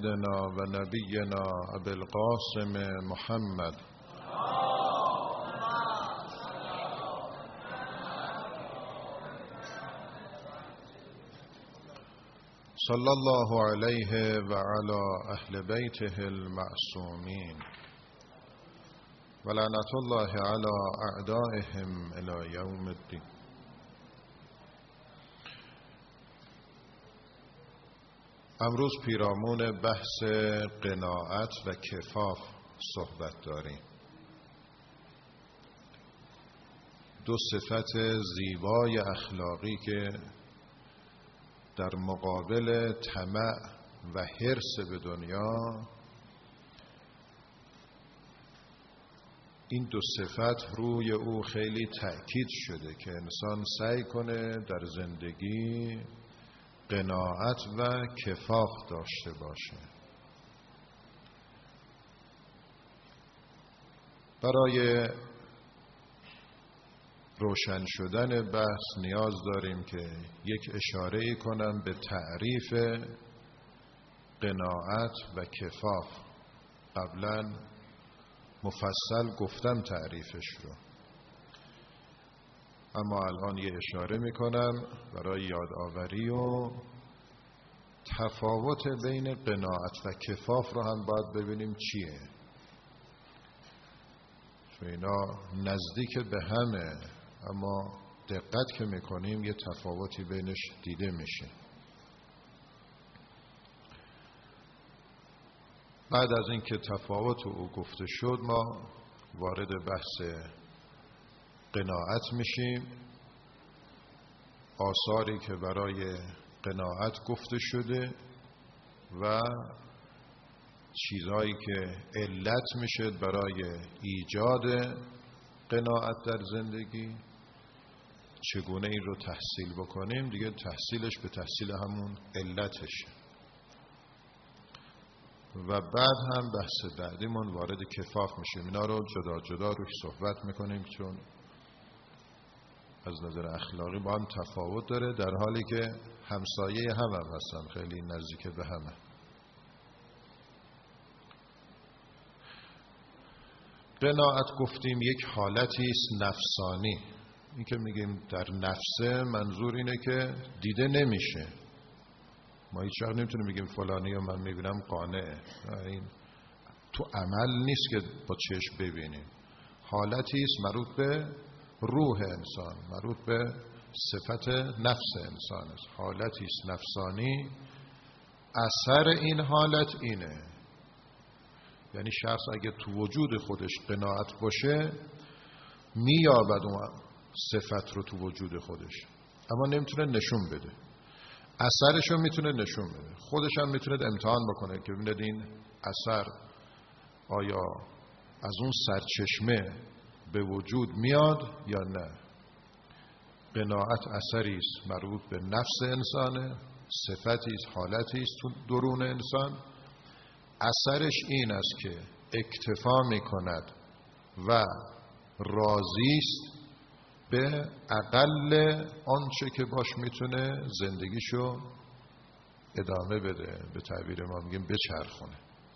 سيدنا ونبينا أبي القاسم محمد صلى الله عليه وعلى أهل بيته المعصومين ولعنة الله على أعدائهم إلى يوم الدين. امروز پیرامون بحث قناعت و کفاف صحبت داریم. دو صفت زیبای اخلاقی که در مقابل طمع و حرص به دنیا این دو صفت روی او خیلی تأکید شده که انسان سعی کنه در زندگی قناعت و کفاف داشته باشه. برای روشن شدن بحث نیاز داریم که یک اشاره‌ای کنم به تعریف قناعت و کفاف. قبلا مفصل گفتم تعریفش رو، اما الان یه اشاره میکنم برای یادآوری و تفاوت بین قناعت و کفاف رو هم باید ببینیم چیه، چون اینا نزدیک به همه اما دقت که میکنیم یه تفاوتی بینش دیده میشه. بعد از اینکه تفاوت او گفته شد ما وارد بحث قناعت میشیم. آثاری که برای قناعت گفته شده و چیزهایی که علت میشه برای ایجاد قناعت در زندگی، چگونه این رو تحصیل بکنیم. دیگه تحصیلش به تحصیل همون علتشه. و بعد هم بحث بعدیمون وارد کفاف میشیم. اینا رو جدا جدا روش صحبت میکنیم چون از نظر اخلاقی با هم تفاوت داره، در حالی که همسایه هم هستن، خیلی نزدیک به همه. قناعت گفتیم یک حالتی است نفسانی. این که میگیم در نفسه منظور اینه که دیده نمیشه. ما هیچ وقت نمیتونیم بگیم فلانی رو من میبینم قانعه. این تو عمل نیست که با چشم ببینیم. حالتی است مربوط به روح انسان، مربوط به صفت نفس انسان است. حالتی است نفسانی. اثر این حالت اینه، یعنی شخص اگه تو وجود خودش قناعت باشه مییابد اون صفت رو تو وجود خودش، اما نمیتونه نشون بده. اثرش رو میتونه نشون بده. خودش هم میتونه امتحان بکنه که ببینید این اثر آیا از اون سرچشمه به وجود میاد یا نه. قناعت اثری است مربوط به نفس انسانه، صفتی است، حالتی است تو درون انسان. اثرش این است که اکتفا میکند و راضی است به اقل آنچه که باش میتونه زندگیشو ادامه بده. به تعبیر ما میگیم بچرخونه.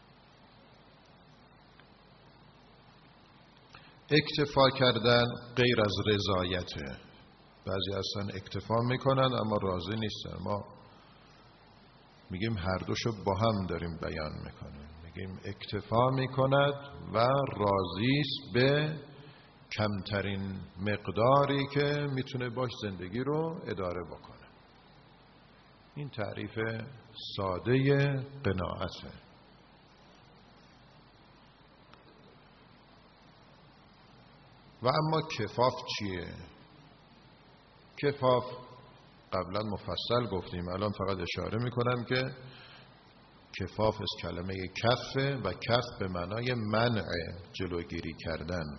اکتفا کردن غیر از رضایته. بعضی اصلا اکتفا میکنن اما راضی نیستن. ما میگیم هر دوشو با هم داریم بیان میکنیم. میگیم اکتفا میکند و راضی است به کمترین مقداری که میتونه باش زندگی رو اداره بکنه. این تعریف ساده قناعته. و اما کفاف چیه؟ کفاف قبلا مفصل گفتیم، الان فقط اشاره میکنم که کفاف از کلمه کفه و کف به معنای منع، جلوگیری کردن،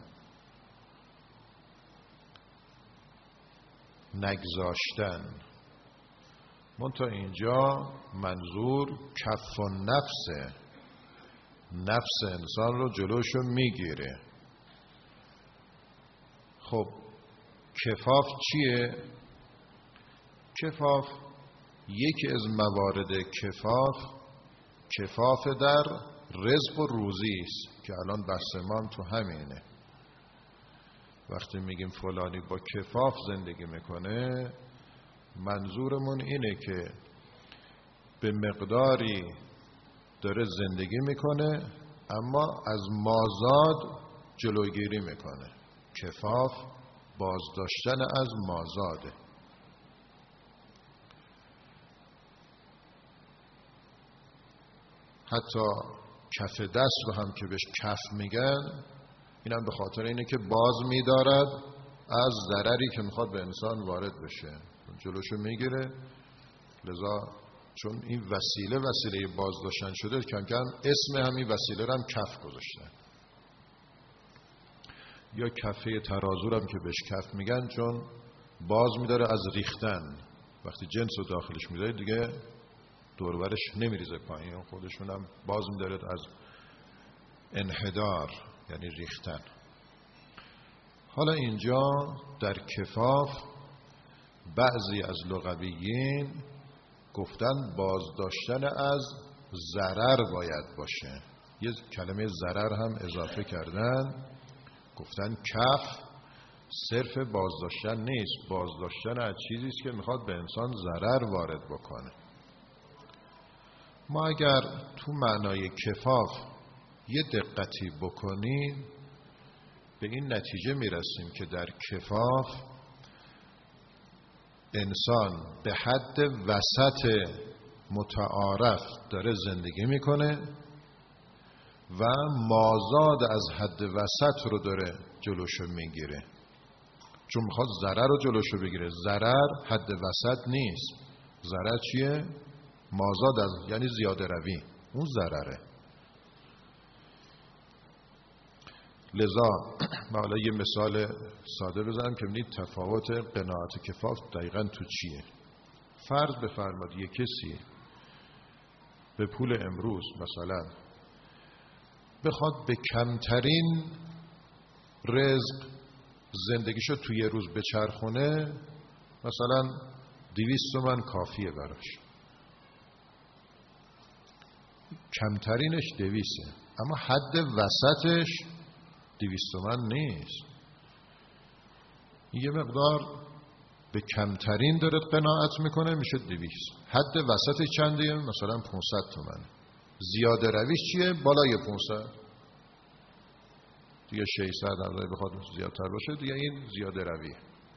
نگذاشتن. منتها اینجا منظور کف و نفسه. نفس انسان رو جلوشو میگیره. خب کفاف چیه؟ کفاف یکی از موارد کفاف کفاف در رزق و روزی است که الان بحث ما هم تو همینه. وقتی میگیم فلانی با کفاف زندگی میکنه، منظورمون اینه که به مقداری داره زندگی میکنه اما از مازاد جلوگیری میکنه. کفاف بازداشتن از مازاده. حتی کف دست رو هم که بهش کف میگن، اینم به خاطر اینه که باز میدارد از ضرری که میخواد به انسان وارد بشه، جلوشو میگیره. لذا چون این وسیله بازداشتن شده، کم کم اسم همین وسیله رو هم کف گذاشتن. یا کفه ترازو هم که بهش کف میگن، چون باز میداره از ریختن. وقتی جنس رو داخلش میداره دیگه دورورش نمیریزه پایین، خودشون هم باز میداره از انحدار، یعنی ریختن. حالا اینجا در کفاف بعضی از لغویین گفتن بازداشتن از ضرر باید باشه. یه کلمه ضرر هم اضافه کردن، گفتن کف صرف بازداشتن نیست، بازداشتن از چیزی است که میخواد به انسان ضرر وارد بکنه. ما اگر تو معنای کفاف یه دقتی بکنیم به این نتیجه میرسیم که در کفاف انسان به حد وسط متعارف داره زندگی میکنه و مازاد از حد وسط رو داره جلوشو میگیره، چون میخواد ضرر رو جلوشو بگیره. ضرر حد وسط نیست. ضرر چیه؟ مازاد از، یعنی زیاده روی، اون ضرره. لذا من حالا یه مثال ساده بزنم که ببینید تفاوت قناعت کفاف دقیقاً تو چیه. فرض بفرمایید یه کسی به پول امروز مثلا بخواد به کمترین رزق زندگیشو توی یه روز بچرخونه، مثلا 200 تومن کافیه براش. کمترینش 200، اما حد وسطش 200 تومن نیست. یه مقدار به کمترین داره قناعت میکنه، میشه 200. حد وسط چندیه؟ مثلا 500 تومن. زیاده رویش چیه؟ بالای 500 دیگه 600 هم بخواد زیادتر باشه دیگه این زیاده رویه.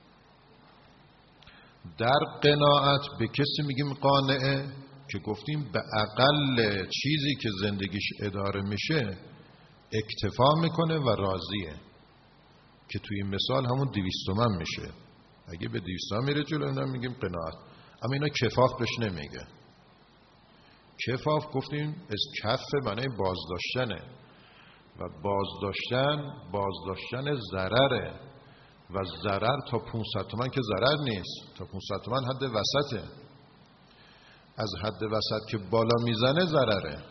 در قناعت به کسی میگیم قانعه که گفتیم به اقل چیزی که زندگیش اداره میشه اکتفا میکنه و راضیه، که توی این مثال همون 200 تومن میشه. اگه به 200 تومن میره جلو اینا میگیم قناعت. اما اینا کفاف بهش نمیگه. کفاف گفتیم از کف معنی بازداشتنه و بازداشتن ضرره و ضرر تا 500 تومن که ضرر نیست، تا 500 تومن حد وسطه. از حد وسط که بالا میزنه ضرره.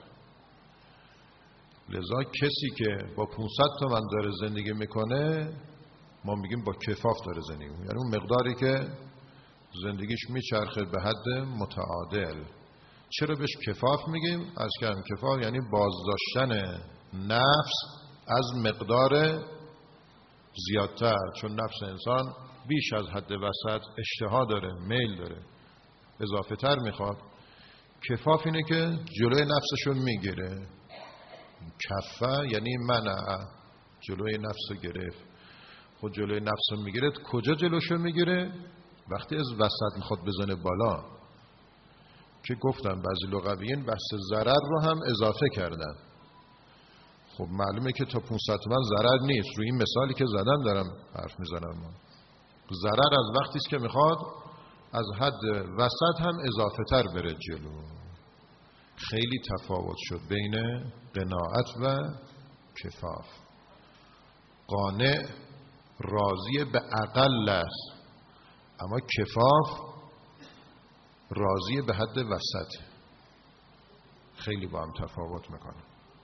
لذا کسی که با 500 تومن داره زندگی میکنه ما میگیم با کفاف داره زندگی میکنه، یعنی اون مقداری که زندگیش میچرخه به حد متعادل. چرا بهش کفاف میگیم؟ از که هم کفاف یعنی بازداشتن نفس از مقدار زیادتر، چون نفس انسان بیش از حد وسط اشتها داره، میل داره، اضافه تر میخواد. کفاف اینه که جلوی نفسشون میگیره. کفه یعنی منع، جلوی نفسو گرفت. خود جلوی نفسو میگیره، کجا جلوشو میگیره؟ وقتی از وسط میخواد بزنه بالا، که گفتم بعضی لغویین بحث ضرر رو هم اضافه کردن. خب معلومه که تا 500 تومن ضرر نیست. روی این مثالی که زدم دارم حرف میزنم. ضرر از وقتی است که میخواد از حد وسط هم اضافه تر بره جلو. خیلی تفاوت شد بین قناعت و کفاف. قانع راضی به اقل است، اما کفاف راضی به حد وسط. خیلی با هم تفاوت میکنه.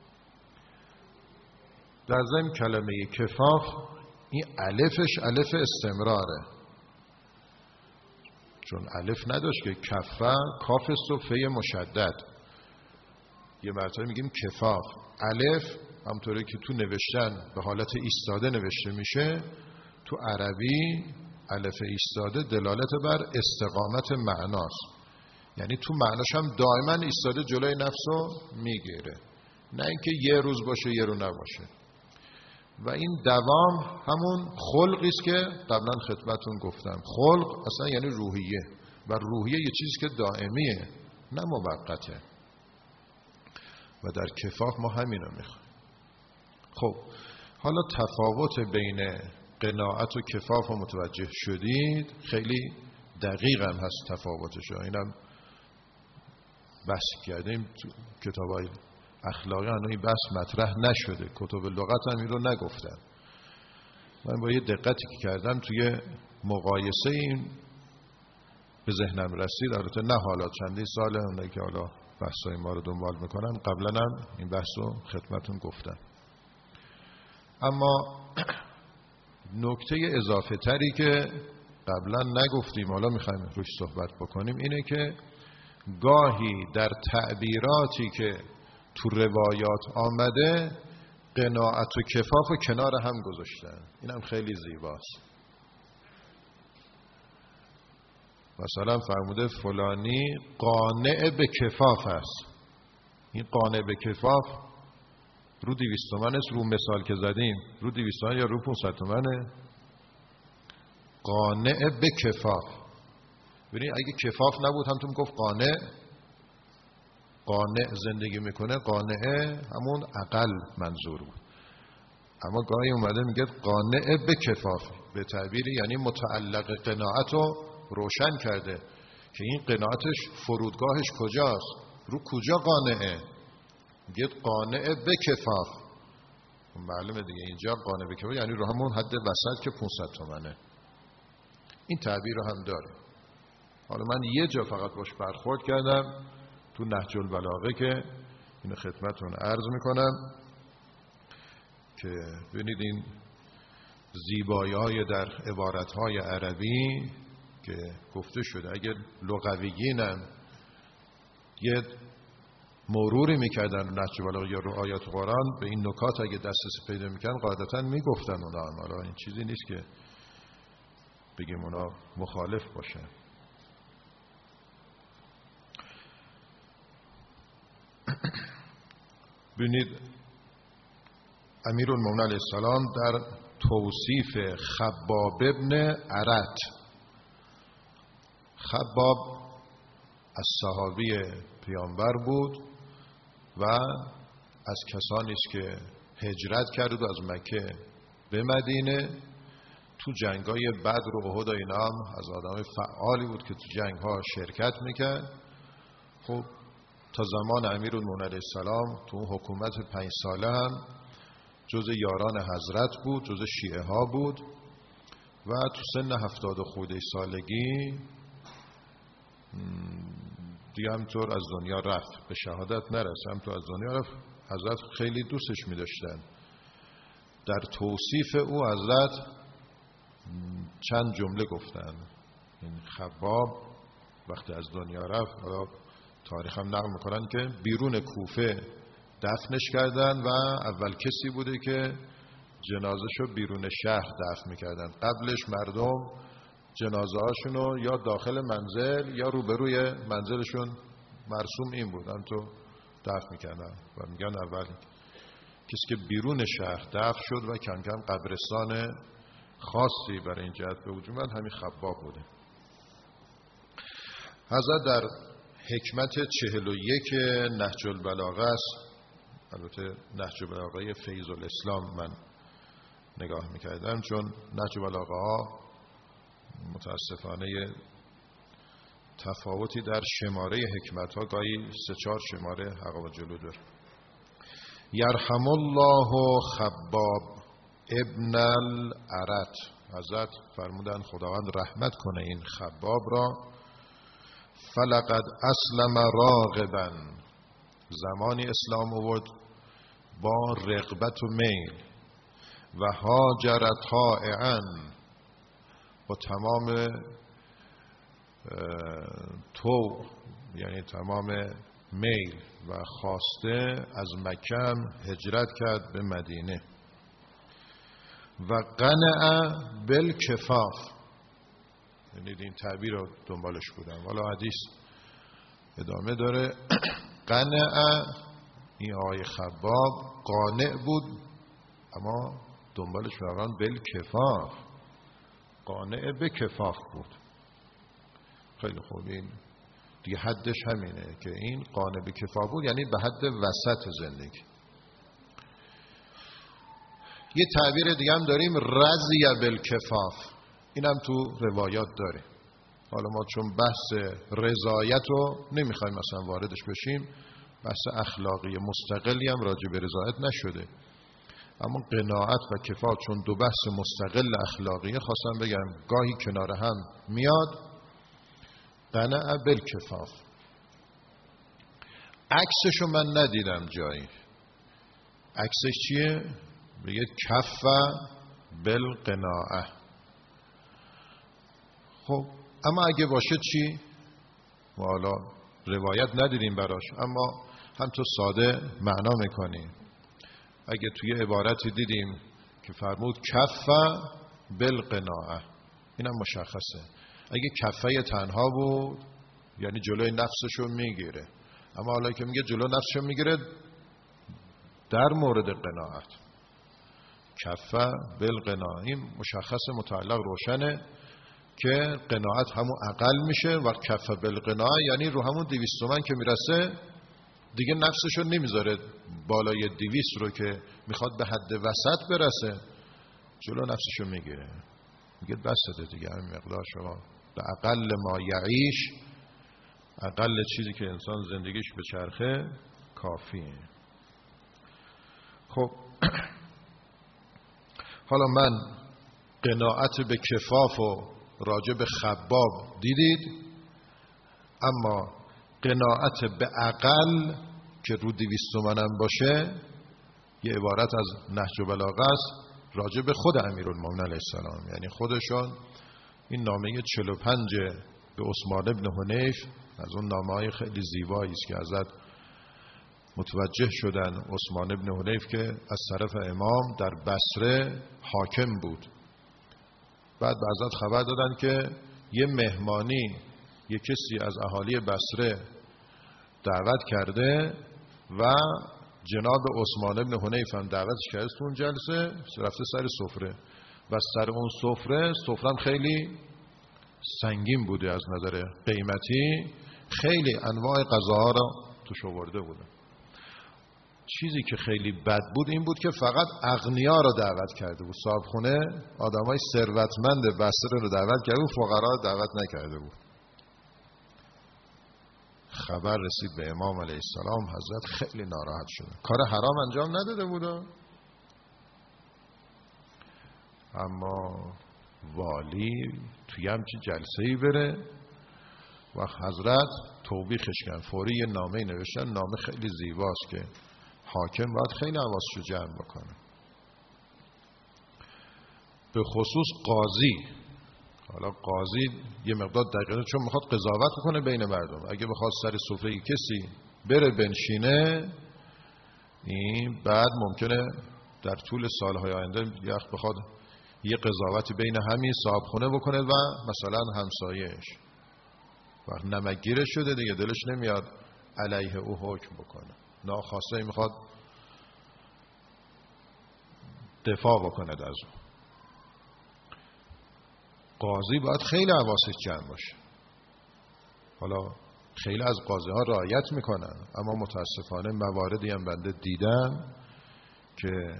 در ضمن کلمه کفاف این الفش الف استمراره، چون الف نداشت که کفه کاف است و فه مشدد. یه مرتبه میگیم کفاف. الف همطوری که تو نوشتن به حالت ایستاده نوشته میشه، تو عربی الف ایستاده دلالت بر استقامت معناست، یعنی تو معناش هم دائما ایستاده جلوی نفسو میگیره، نه اینکه یه روز باشه یه رو نباشه. و این دوام همون خلقی است که قبلا خدمتتون گفتم. خلق اصلا یعنی روحیه، و روحیه یه چیزی که دائمیه نه موقته، و در کفاف ما همین رو میخوایم. خب حالا تفاوت بین قناعت و کفاف رو متوجه شدید، خیلی دقیق هم هست تفاوتش، اینم بحث کردیم تو کتابای اخلاقی، هنوز این بحث مطرح نشده، کتب لغت هم این رو نگفتن. من با یه دقتی که کردم توی مقایسه این به ذهنم رسید، البته نه حالا چندی ساله، اونایی که حالا بحثای ما رو دنبال میکنن قبلا هم این بحث رو خدمتون گفتم. اما نکته اضافه تری که قبلا نگفتیم حالا میخوایم روش صحبت بکنیم اینه که گاهی در تعبیراتی که تو روایات آمده قناعت و کفاف و کنار هم گذاشتن، اینم خیلی زیباست. مثلا فرموده فلانی قانع به کفاف است. این قانع به کفاف رو 200 تومن است، رو مثال که زدیم رو 200 تومن یا رو 500 تومنه؟ قانع به کفاف. ببینید اگه کفاف نبود هم تو میگفت قانع زندگی میکنه، قانعه همون اقل منظور بود. اما گاهی اومده میگه قانع به کفاف، به تعبیری یعنی متعلق قناعت رو روشن کرده که این قناعتش فرودگاهش کجاست، رو کجا قانعه. میگه قانع به کفاف، معلومه دیگه اینجا قانع به کفاف یعنی رو همون حد وسط که 500 تومنه. این تعبیر رو هم داره. حالا من یه جا فقط باش برخورد کردم تو نهج البلاغه که اینو خدمتتون عرض میکنم که ببینید این زیبایی‌های در عبارت‌های عربی که گفته شده، اگر لغویینم یه مروری میکردن رو نهج البلاغه یا رو آیات قرآن، به این نکات اگه دسترسی پیدا میکنن قاعدتاً میگفتن اونا هم. حالا این چیزی نیست که بگیم اونا مخالف باشه. ببینید امیرالمومنین علیه السلام در توصیف خباب ابن ارت، خباب از صحابی پیامبر بود و از کسانی است که هجرت کرد و از مکه به مدینه تو جنگ‌های بدر و احد و اینا هم از آدم فعالی بود که تو جنگ‌ها شرکت میکرد. خب تا زمان امیرالمومنین علیه السلام تو حکومت 5 ساله هم جز یاران حضرت بود، جز شیعه ها بود و تو سن 70 خورده سالگی دیگه همطور از دنیا رفت، به شهادت نرسید، همطور از دنیا رفت. حضرت خیلی دوستش می داشتن. در توصیف او حضرت چند جمله گفتن. این خباب وقتی از دنیا رفت، حالا تاریخ هم نقل میکنن که بیرون کوفه دفنش کردن و اول کسی بوده که جنازه‌شو بیرون شهر دفن میکردن. قبلش مردم جنازه هاشونو یا داخل منزل یا روبروی منزلشون مرسوم این بود هم تو دفن میکردن و میگن اول کسی که بیرون شهر دفن شد و کم کم قبرستان خاصی برای این جهت به وجود اومد، همین خباب بوده. حضرت در حکمت 41 نهج البلاغه است، البته نهج البلاغه فیض الاسلام من نگاه میکردم، چون نهج البلاغه ها متاسفانه تفاوتی در شماره حکمت ها گاهی 3-4 شماره عقب جلو داره. یرحم الله خباب ابن الارت، حضرت فرمودن خداوند رحمت کنه این خباب را. فلقد اسلم راغبا، زمانی اسلام آورد با رغبت و میل، و هاجر طائعا، با تمام تو یعنی تمام میل و خواسته از مکه هجرت کرد به مدینه. و قنع بالکفاف، یعنی این تعبیر رو دنبالش بودم. حالا حدیث ادامه داره. قنع، این آقای خباب قانع بود، اما دنبالش فرمان بالکفاف، قانع به کفاف بود. خیلی خوب، این دیگه حدش همینه که این قانع به کفاف بود، یعنی به حد وسط زندگی. یه تعبیر دیگه هم داریم، رضی بالکفاف، این هم تو روایات داره. حالا ما چون بحث رضایت رو نمیخوایم مثلا واردش بشیم، بحث اخلاقی مستقلی هم راجع به رضایت نشده، اما قناعت و کفاف چون دو بحث مستقل اخلاقیه، خواستم بگم گاهی کنار هم میاد. قناع بالکفاف. عکسشو من ندیدم جایی. عکسش چیه؟ بگید کف بالقناعه. خب اما اگه باشه چی؟ ما حالا روایت ندیدیم براش، اما هم تو ساده معنا میکنیم. اگه توی عبارتی دیدیم که فرمود کف بالقناعه، اینم مشخصه. اگه کفه تنها بود یعنی جلوی نفسشو میگیره، اما حالا که میگه جلو نفسشو میگیره در مورد قناعت، کف بالقناعه، این مشخص متعلق روشنه که قناعت همون اقل میشه و کف بالقناعه یعنی رو همون 200 تومن که میرسه دیگه نفسشو نمیذاره بالای 200 رو که میخواد به حد وسط برسه، جلو نفسشو میگیره، میگه بسته دیگه، همین مقدار شما به اقل ما یعیش، اقل چیزی که انسان زندگیش به چرخه کافیه. خب حالا من قناعت به کفاف و راجع به خباب دیدید، اما قناعت به اقل که رو 200 تومنم باشه یه عبارت از نهج بلاغه است راجع به خود امیرالمومنین علیه السلام. یعنی خودشون این نامه 45 به عثمان ابن حنیف از اون نامه‌های خیلی زیبایی است که ازت متوجه شدن عثمان ابن حنیف که از طرف امام در بصره حاکم بود. بعد به حضرت خبر دادن که یه مهمانی یه کسی از اهالی بصره دعوت کرده و جناب عثمان ابن حنیف هم دعوتش کرده تو اون جلسه، رفته سر سفره و سر اون سفرم خیلی سنگین بوده از نظر قیمتی، خیلی انواع غذاها را توش آورده بوده. چیزی که خیلی بد بود این بود که فقط اغنیا را دعوت کرده بود، صاحبخونه آدمای ثروتمند بصره رو دعوت کرده بود، فقرا رو دعوت نکرده بود. خبر رسید به امام علیه السلام، حضرت خیلی ناراحت شد. کار حرام انجام نداده بود، اما والی توی همچین جلسه‌ای بره و حضرت توبیخش کردن، فوری یه نامه نوشتن، نامه خیلی زیباست که حاکم باید خیلی حواسشو جمع بکنه، به خصوص قاضی. حالا قاضی یه مقدار دقیقه چون میخواد قضاوت کنه بین مردم، اگه بخواد سر سفره کسی بره بنشینه، این بعد ممکنه در طول سالهای آینده بخواد یه قضاوتی بین همین صاحب خونه بکنه و مثلا همسایه‌اش، وقت نمکگیره شده دیگه دلش نمیاد علیه او حکم بکنه، ناخواسته میخواد دفاع بکنه از او. قاضی باید خیلی حواسش جمع باشه. حالا خیلی از قاضی ها رعایت میکنن، اما متاسفانه مواردی هم بنده دیدم که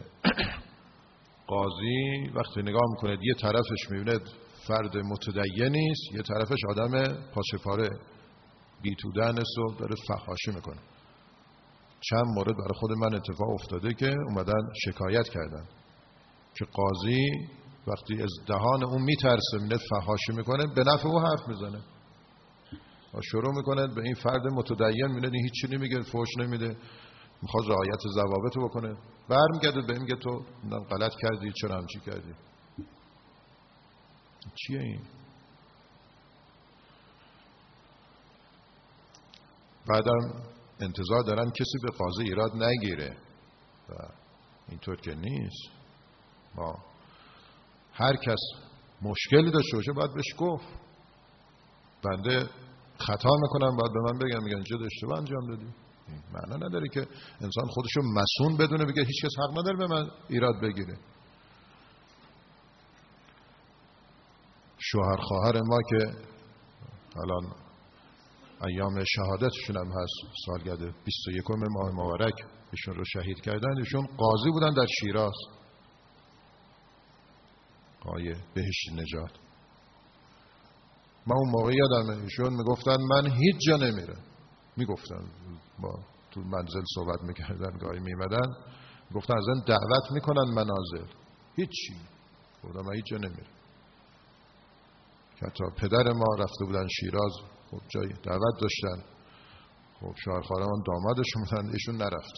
قاضی وقتی نگاه میکنه یه طرفش میبینه فرد متدینی است، یه طرفش آدم پاچه‌پاره بیتودن است و داره فحاشی میکنه. چند مورد برای خود من اتفاق افتاده که اومدن شکایت کردن که قاضی وقتی از دهان اون میترسه میاد فحاشی میکنه، به نفع او حرف میزنه و شروع میکنه به این فرد متدین، میاد این هیچی نمیگه، فحش نمیده، میخواد رعایت ضوابط رو بکنه، برمیگرده به میگه تو غلط کردی، چرا همچی کردی. چیه این؟ بعدم انتظار دارن کسی به قاضی ایراد نگیره و اینطور که نیست. ما هر کس مشکلی داشته باشه باید بهش گفت. بنده خطا میکنم باید به من بگن، میگن چه اشتباه انجام دادی. معنا نداره که انسان خودشو مسئول بدونه بگه هیچ کس حق نداره به من ایراد بگیره. شوهر خواهر ما که الان ایام شهادتشون هم هست، سالگرد 21 ماه مبارک ایشون رو شهید کردن. ایشون قاضی بودن در شیراز، آقای بهشتی نژاد. من اون موقع یادمه ایشون میگفتن من هیچ جا نمیرم. میگفتن با تو منزل صحبت میکردن، گاهی میمدن گفتن از این دعوت میکنن منازل، هیچی. گفتم من هیچ جا نمیرم. که حتی پدر ما رفته بودن شیراز، خب جای دعوت داشتن، خب شوهر خواهرمان دامادشون بودن، ایشون نرفت.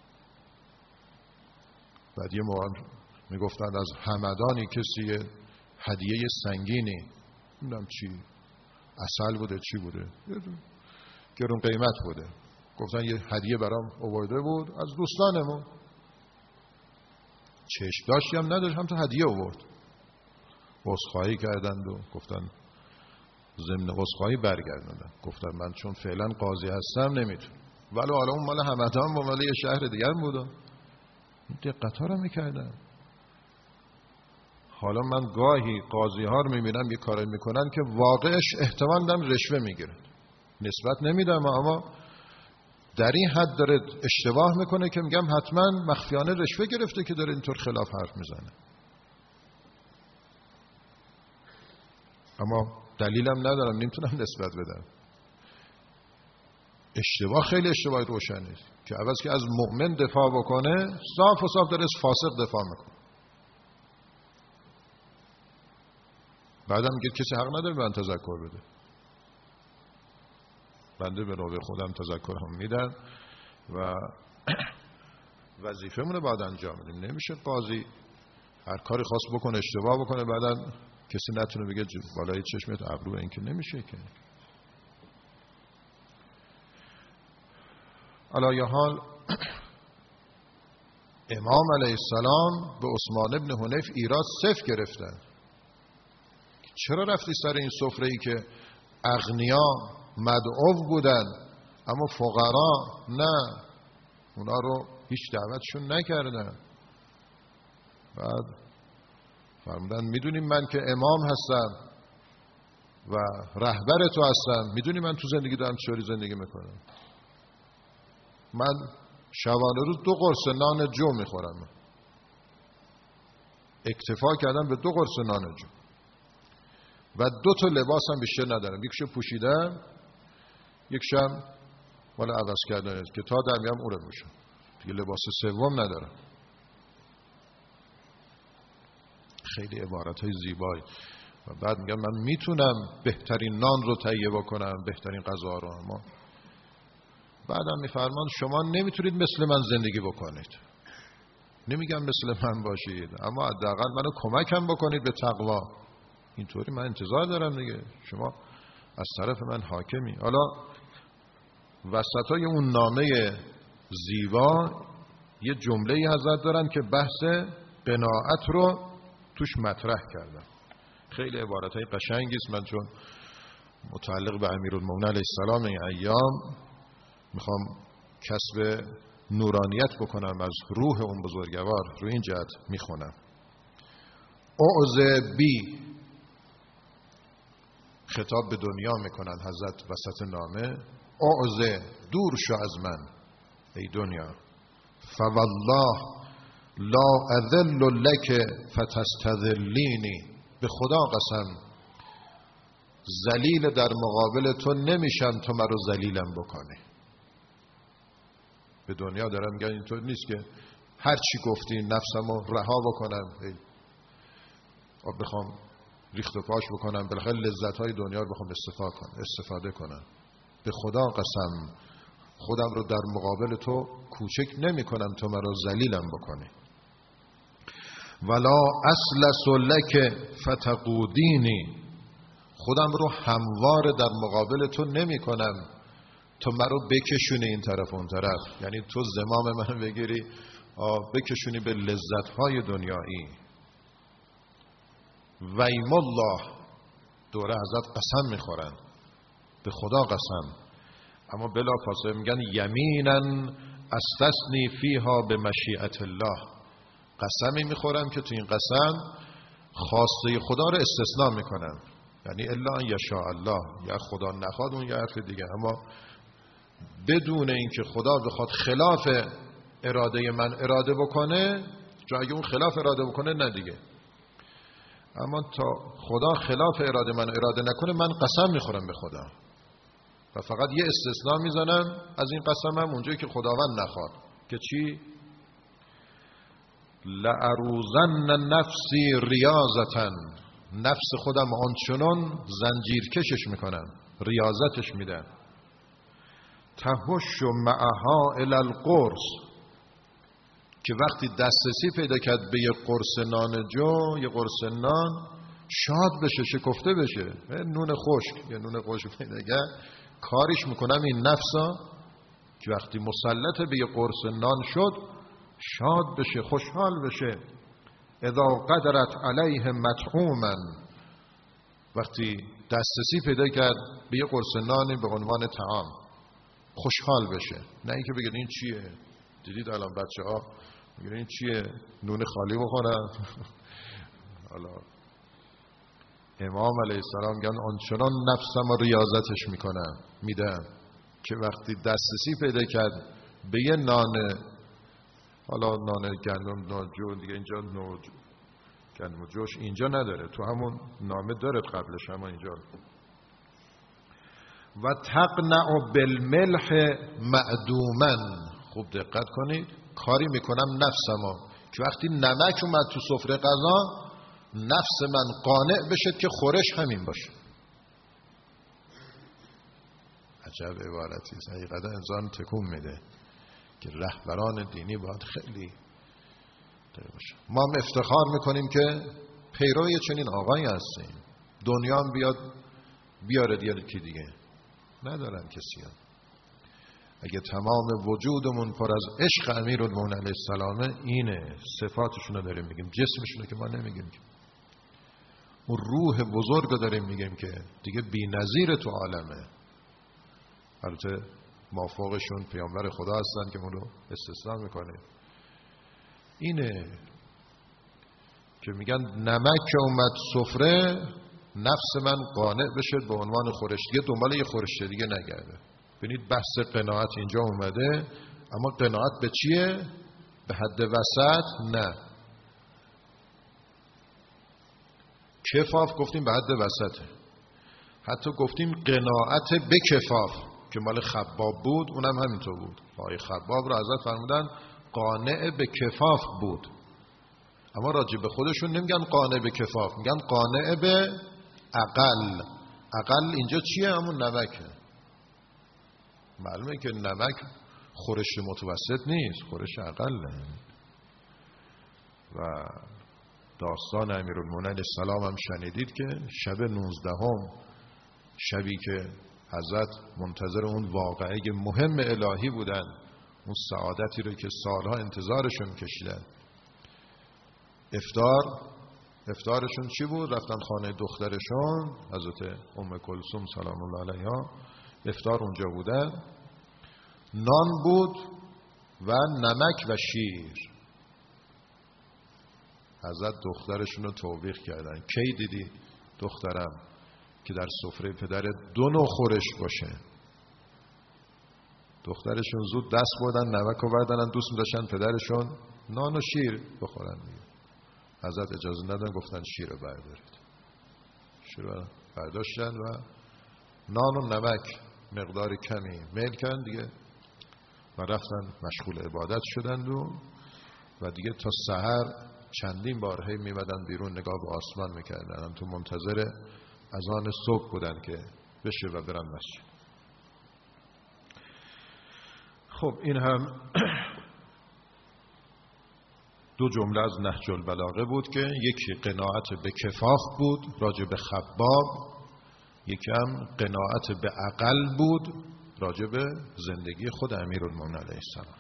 بعد یه موقع میگفتن از همدانی کسی هدیه سنگینی، نمیدونم چی، عسل بوده چی بوده، گرون قیمت بوده، گفتن یه هدیه برام آورده بود از دوستانمون. چشم داشتی هم نداشت، هم تو هدیه آورد. عذرخواهی کردند و گفتن ضمن عذرخواهی برگردوندن. گفتن من چون فعلا قاضی هستم نمیتونم. ولی حالا اون مال همدان و مال یه شهر دیگه هم بود. دقت‌ها رو میکردن. حالا من گاهی قاضی ها رو میبینم یه کاری میکنن که واقعش احتمال دارم رشوه میگیرن، نسبت نمیدم، اما در این حد داره اشتباه میکنه که میگم حتما مخفیانه رشوه گرفته که داره اینطور خلاف حرف میزنه. اما دلیلم ندارم، نمیتونم نسبت بدم. اشتباه خیلی اشتباه روشنی است که عوض که از مؤمن دفاع بکنه، صاف و صاف داره از فاسق دفاع میکنه. بعدم میگه کسی حق نداره به من تذکر بده. بنده به نوبه خودم تذکر هم میدم و وظیفه مونه باید انجام بدیم. نمیشه قاضی هر کاری خواست بکنه اشتباه بکنه بعدم کسی نتونه بگه بالای چشمت ابرو، این که نمیشه که. علی حال امام علیه السلام به عثمان ابن حنیف ایراد صفر گرفتن. چرا رفتی سر این سفره ای که اغنیا مدعو بودن اما فقرا نه، اونا رو هیچ دعوتشون نکردن. بعد فرمودن میدونیم من که امام هستم و رهبر تو هستم، میدونی من تو زندگی دارم چطوری زندگی میکنم. من شبانه روز 2 قرص نان جو میخورم. اکتفا کردم به 2 قرص نان جو و 2 تا لباس هم بیشتر ندارم. یکشو پوشیدم، یکشم مال عوض کردن است که تا در میام اون رو میشم دیگه، لباس سوم ندارم. خیلی عبارتهای زیبایی. و بعد میگم من میتونم بهترین نان رو تهیه بکنم، بهترین غذا رو، اما بعدم میفرمان شما نمیتونید مثل من زندگی بکنید. نمیگم مثل من باشید، اما حداقل منو کمکم بکنید به تقوا. اینطوری من انتظار دارم دیگه، شما از طرف من حاکمی. حالا وسطای اون نامه زیبا یه جمله‌ای حضرت دارن که بحث قناعت رو توش مطرح کردن. خیلی عبارتهای قشنگی است. من چون متعلق به امیرالمومنین علیه السلام این ایام میخوام کسب نورانیت بکنم از روح اون بزرگوار، رو این جهت میخونم. اعوذ بی، خطاب به دنیا میکنن حضرت وسط نامه. اعوذ، دور شو از من ای دنیا. فوالله لا اذل لک فتستذلینی، به خدا قسم ذلیل در مقابل تو نمیشم تو مرا ذلیلم بکنی. به دنیا دارم میگن اینطور نیست که هر چی گفتی نفسمو رها بکنم، بخوام ریخت و پاش بکنم، بالاخره لذت‌های دنیا رو بخوام استفاده کنم. به خدا قسم خودم رو در مقابل تو کوچک نمی کنم تو مرا ذلیلم بکنی. ولا اسلس لک فتقودینی، خودم رو هموار در مقابل تو نمی کنم تو مرا بکشونی این طرف اون طرف، یعنی تو زمام منو بگیری بکشونی به لذت‌های دنیایی. و ایم الله، دوره ازت قسم میخورن، به خدا قسم، اما بلا فاصله میگن یمینا استثنی فیها به مشیئت الله، قسمی میخورم که تو این قسم خواسته خدا رو استثناء میکنم، یعنی الا ان یشاء الله، یا خدا نخواد اون یه حرف دیگه، اما بدون اینکه خدا بخواد خلاف اراده من اراده بکنه، چون اگه اون خلاف اراده بکنه نه دیگه، اما تا خدا خلاف اراده من اراده نکنه من قسم میخورم به خدا و فقط یه استثناء میزنم از این قسمم اونجایی که خداوند نخواد، که چی؟ لأروزن نفسی ریاضتن، نفس خودم آنچنان زنجیر کشش میکنم، ریاضتش میدم. تهش معها الی القرص، که وقتی دسترسی پیدا کرد به یه قرص نان جو، یه قرص نان، شاد بشه، شکفته بشه، نون خشک، یه نون خشک پیدا کرد، کاریش میکنم این نفسا که وقتی مسلط به یه قرص نان شد شاد بشه، خوشحال بشه. اذا قدرت علیه مطعوما، وقتی دسترسی پیدا کرد به یه قرص نانی به عنوان طعام خوشحال بشه، نه اینکه بگید این چیه، دیدید الان بچه ها میگن این چیه، نون خالی بخورن. حالا امام علیه السلام میگن آنچنان نفسم رو ریاضتش میدم که وقتی دسترسی پیدا کرد به یه نان، حالا نان گندم ناجو دیگه، اینجا گندم جوش اینجا نداره، تو همون نامه داره قبلش، اما اینجا. و تقنع بالملح معدوما، خوب دقت کنید، کاری میکنم نفسمو که وقتی نمک اومد تو سفره غذا نفس من قانع بشه که خورش همین باشه. عجب عبارتی است، حقیقتا انسان تکون میده که رهبران دینی باید خیلی باشه. ما هم افتخار میکنیم که پیروی چنین آقایی هستیم، دنیا هم بیاره دیگه ندارن کسی هم. اگه تمام وجودمون پر از عشق امیرالمومنین علیه السلامه، اینه صفاتشون رو داریم میگیم، جسمشون رو که ما نمیگیم، اون روح بزرگ رو داریم میگیم که دیگه بی نظیر تو عالمه. البته مافوقشون پیامبر خدا هستن که اون رو استثناء میکنه. اینه که میگن نمک که اومد سفره نفس من قانع بشه به عنوان خورش، دیگه دنبال یه خورش دیگه نگرده. ببینید بحث قناعت اینجا اومده، اما قناعت به چیه؟ به حد وسط نه. کفاف گفتیم به حد وسطه، حتی گفتیم قناعت به کفاف که مال خباب بود، اونم همینطور بود. آقای خباب رو حضرت فرمودن قانع به کفاف بود، اما راجع به خودشون نمیگن قانع به کفاف، میگن قانع به اقل. اقل اینجا چیه؟ همون نمکه. معلومه که نمک خورش متوسط نیست، خورش اقله. و داستان امیرالمومنین علیه السلام هم شنیدید که شب 19 شبی که حضرت منتظر اون واقعه مهم الهی بودن، اون سعادتی رو که سالها انتظارشون کشیدن، افطارشون چی بود؟ رفتن خانه دخترشون حضرت ام کلثوم سلام الله علیها، افطار اونجا بودن، نان بود و نمک و شیر. حضرت دخترشون رو توبیخ کردن، کی دیدی دخترم که در سفره پدر دو نوع خورش باشه؟ دخترشون زود دست بردن نمک رو بردن، دوست داشتن پدرشون نان و شیر بخورن. حضرت اجازه ندادن، گفتن شیر رو بردارید. شیر رو برداشتن و نان و نمک مقدار کمی میل کردن دیگه و رفتن مشغول عبادت شدند و دیگه تا سحر چندین بار هی میمدن بیرون نگاه به آسمان میکردن، تو منتظر اذان صبح بودن که بشه و برن مسجد. خب این هم دو جمله از نهج البلاغه بود که یکی قناعت به کفاف بود راجع به خباب، یکی هم قناعت به اقل بود راجع به زندگی خود امیرالمومنین علیه السلام.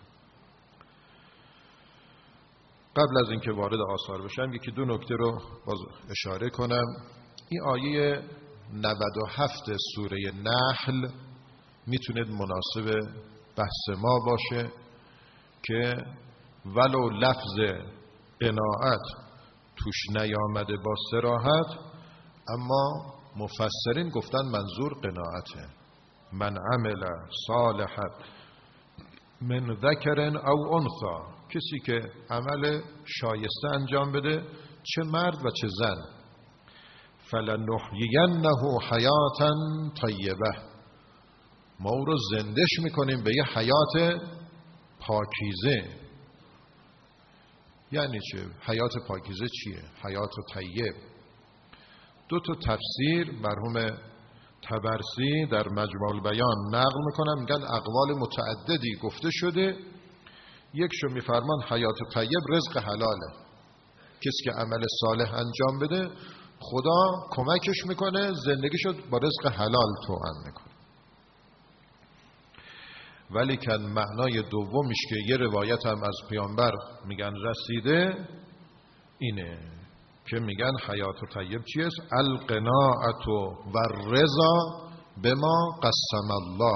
قبل از اینکه وارد آثار بشم یکی دو نکته رو باز اشاره کنم. این آیه 97 سوره نحل میتونه مناسب بحث ما باشه که ولو لفظ قناعت توش نیامده با صراحت، اما مفسرین گفتن منظور قناعته. من عمل صالحا من ذکر او انثی، کسی که عمل شایسته انجام بده، چه مرد و چه زن، فلنحیینه حیاتا طیبه، ما او رو زندش میکنیم به یه حیات پاکیزه. یعنی چه؟ حیات پاکیزه چیه؟ حیات طیب. دو تا تفسیر مرحوم طبرسی در مجموع البیان نقل میکنن، میگن اقوال متعددی گفته شده. یکشو میفرمان حیات طیب رزق حلاله، کسی که عمل صالح انجام بده خدا کمکش میکنه زندگیشو با رزق حلال توأم میکنه. ولی که معنای دومیش که یه روایت هم از پیامبر میگن رسیده اینه که میگن حیات طیب چیست؟ القناعت و الرضا بما قسم الله.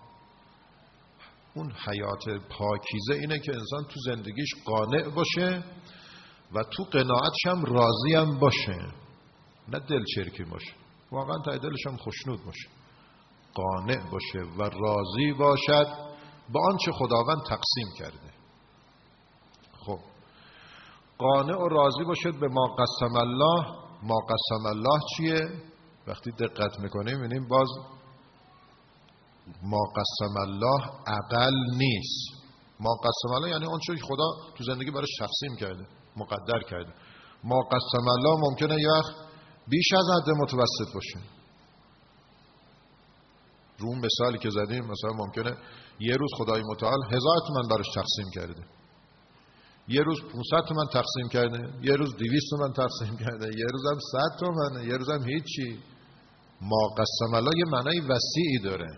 اون حیات پاکیزه اینه که انسان تو زندگیش قانع باشه و تو قناعتش هم راضی هم باشه، نه دل چرکی باشه، واقعا تا دلش هم خوشنود باشه، قانع باشه و راضی باشد با آنچه خداوند تقسیم کرده. خب قانع و راضی باشد به ما قسم الله. ما قسم الله چیه؟ وقتی دقت میکنیم میبینیم باز ما قسم الله اقل نیست. ما قسم الله یعنی اون چیزی که خدا تو زندگی براش تقسیم کرده، مقدر کرده. ما قسم الله ممکنه یه وقت بیش از حد متوسط باشه. رو اون مثالی که زدیم مثلا ممکنه یه روز خدای متعال 1000 تومان براش تقسیم کرده، یه روز 500 تومان تقسیم کرده، یه روز 200 تومان تقسیم کرده، یه روز هم 100 تومان، یه روز هم هیچی. ما قسم الله یه معنای وسیعی داره.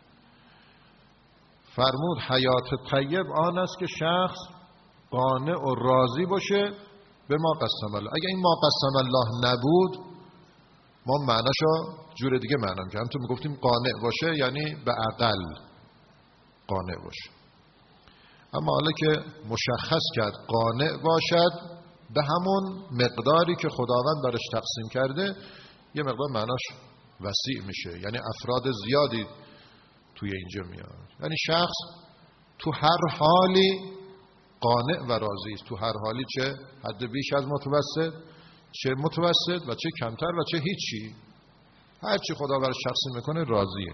فرمود حیات طیب آن است که شخص قانع و راضی باشه به ما قسم الله. اگه این ما قسم الله نبود ما معناشو جور دیگه معنی می‌کردیم. تو میگفتیم قانع باشه یعنی به اقل قانع باشه، اما حالا که مشخص کرد قانع باشد به همون مقداری که خداوند برش تقسیم کرده، یه مقدار معناش وسیع میشه، یعنی افراد زیادی توی اینجا میاد. یعنی شخص تو هر حالی قانع و راضی است، تو هر حالی، چه حد بیش از متوسط، چه متوسط و چه کمتر و چه هیچی، هر چی خدا برش تقسیم میکنه راضیه.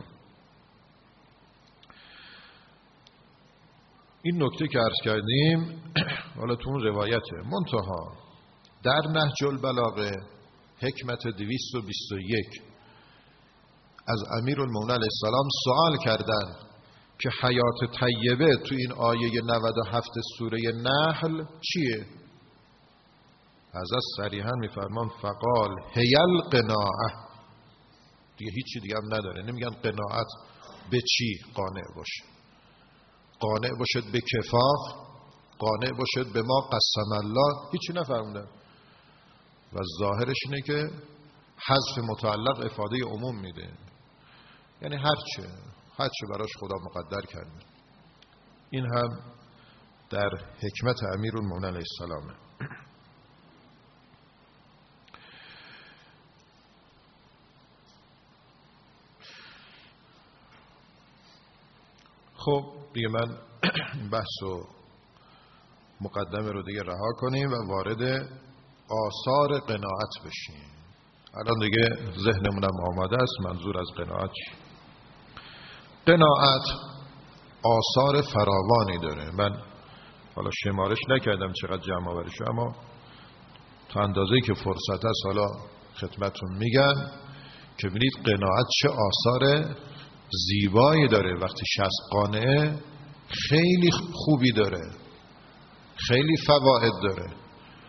این نکته که عرض کردیم حالا تو اون روایته. منتها در نهج البلاغه حکمت 221 از امیرالمومنین علیه السلام سوال کردند که حیات طیبه تو این آیه 97 سوره نحل چیه؟ حضرت صریحا میفرمان فقال هی القناعه. دیگه هیچی دیگه هم نداره، نمیگن قناعت به چی قانع باشه. قانع باشد به کفاف، قانع باشد به ما قسم الله، هیچی نفرمودن. و ظاهرش اینه که حذف متعلق افاده عموم میده، یعنی هرچه براش خدا مقدر کرده. این هم در حکمت امیرالمومنین علیه السلامه. خب دیگه من بحث و مقدمه رو دیگه رها کنیم و وارد آثار قناعت بشیم. الان دیگه ذهنمونم آماده است منظور از قناعت چی. قناعت آثار فراوانی داره. من حالا شمارش نکردم چقدر جمع آوری شد، اما تا اندازه‌ای که فرصت هست حالا خدمتتون میگم که ببینید قناعت چه آثار زیبایی داره. وقتی شخص قانعه خیلی خوبی داره، خیلی فواید داره.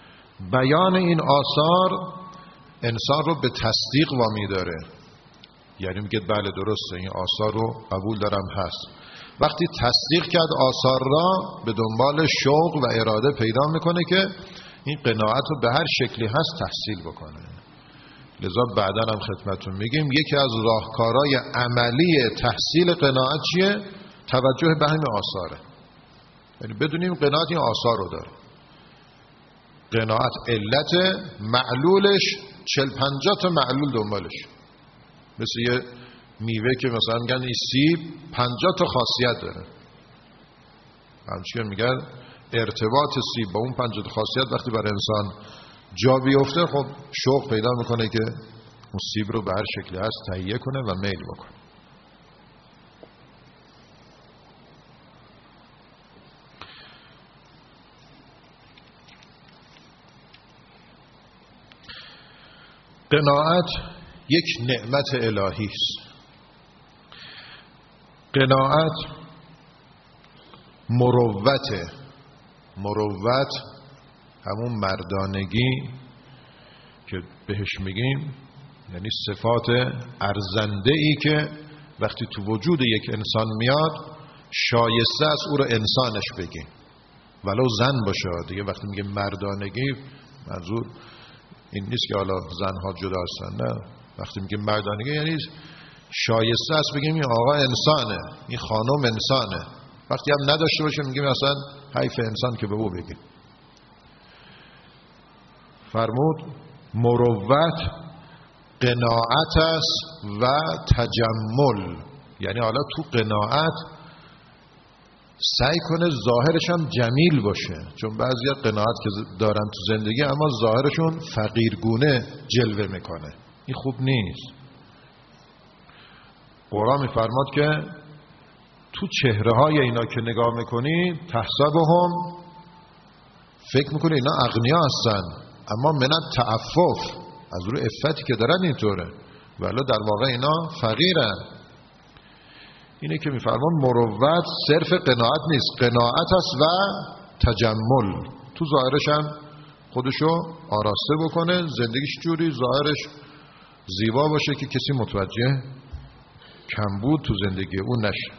بیان این آثار انسان رو به تصدیق وامی داره. یعنی میگه بله درسته، این آثار رو قبول دارم هست. وقتی تصدیق کرد آثار را، به دنبال شوق و اراده پیدا میکنه که این قناعت رو به هر شکلی هست تحصیل بکنه. لذا بعدا هم خدمتون میگیم یکی از راهکارهای عملی تحصیل قناعت چیه؟ توجه به همین آثاره. یعنی بدونیم قناعت این آثار رو داره. قناعت علت، معلولش 40-50 تا معلول دنبالش. مثل یه میوه که مثلا میگن این سیب 50 تا خاصیت داره. همچنین میگن ارتباط سیب با اون 50 تا خاصیت وقتی برای انسان جا بیفته، خب شوق پیدا میکنه که اون سیب رو به هر شکلی هست تهیه کنه و میل بکنه. قناعت یک نعمت الهی است. قناعت مروت همون مردانگی که بهش میگیم، یعنی صفات ارزنده ای که وقتی تو وجود یک انسان میاد شایسته است او رو انسانش بگیم، ولو زن باشه دیگه. وقتی میگه مردانگی منظور این نیست که حالا زنها جدا هستن، نه. وقتی میگه مردانگی یعنی شایسته است بگیم این آقا انسانه، این خانم انسانه. وقتی هم نداشته باشه میگیم اصلا حیف انسان که به او بگیم. فرمود مروت قناعت است و تجمل. یعنی حالا تو قناعت سعی کنه ظاهرش هم جمیل باشه، چون بعضیا قناعت که دارن تو زندگی اما ظاهرشون فقیرگونه جلوه میکنه، این خوب نیست. قرآن میفرماد که تو چهره های اینا که نگاه میکنی تحسبهم، فکر میکنی اینا اغنیا هستن اما من التعفف، از روی عفتی که دارن اینطوره، ولی در واقع اینا فقیرن. اینه که میفرمان مروت صرف قناعت نیست، قناعت است و تجمل. تو ظاهرش هم خودشو آراسته بکنه، زندگیش جوری ظاهرش زیبا باشه که کسی متوجه کمبود تو زندگی اون نشه.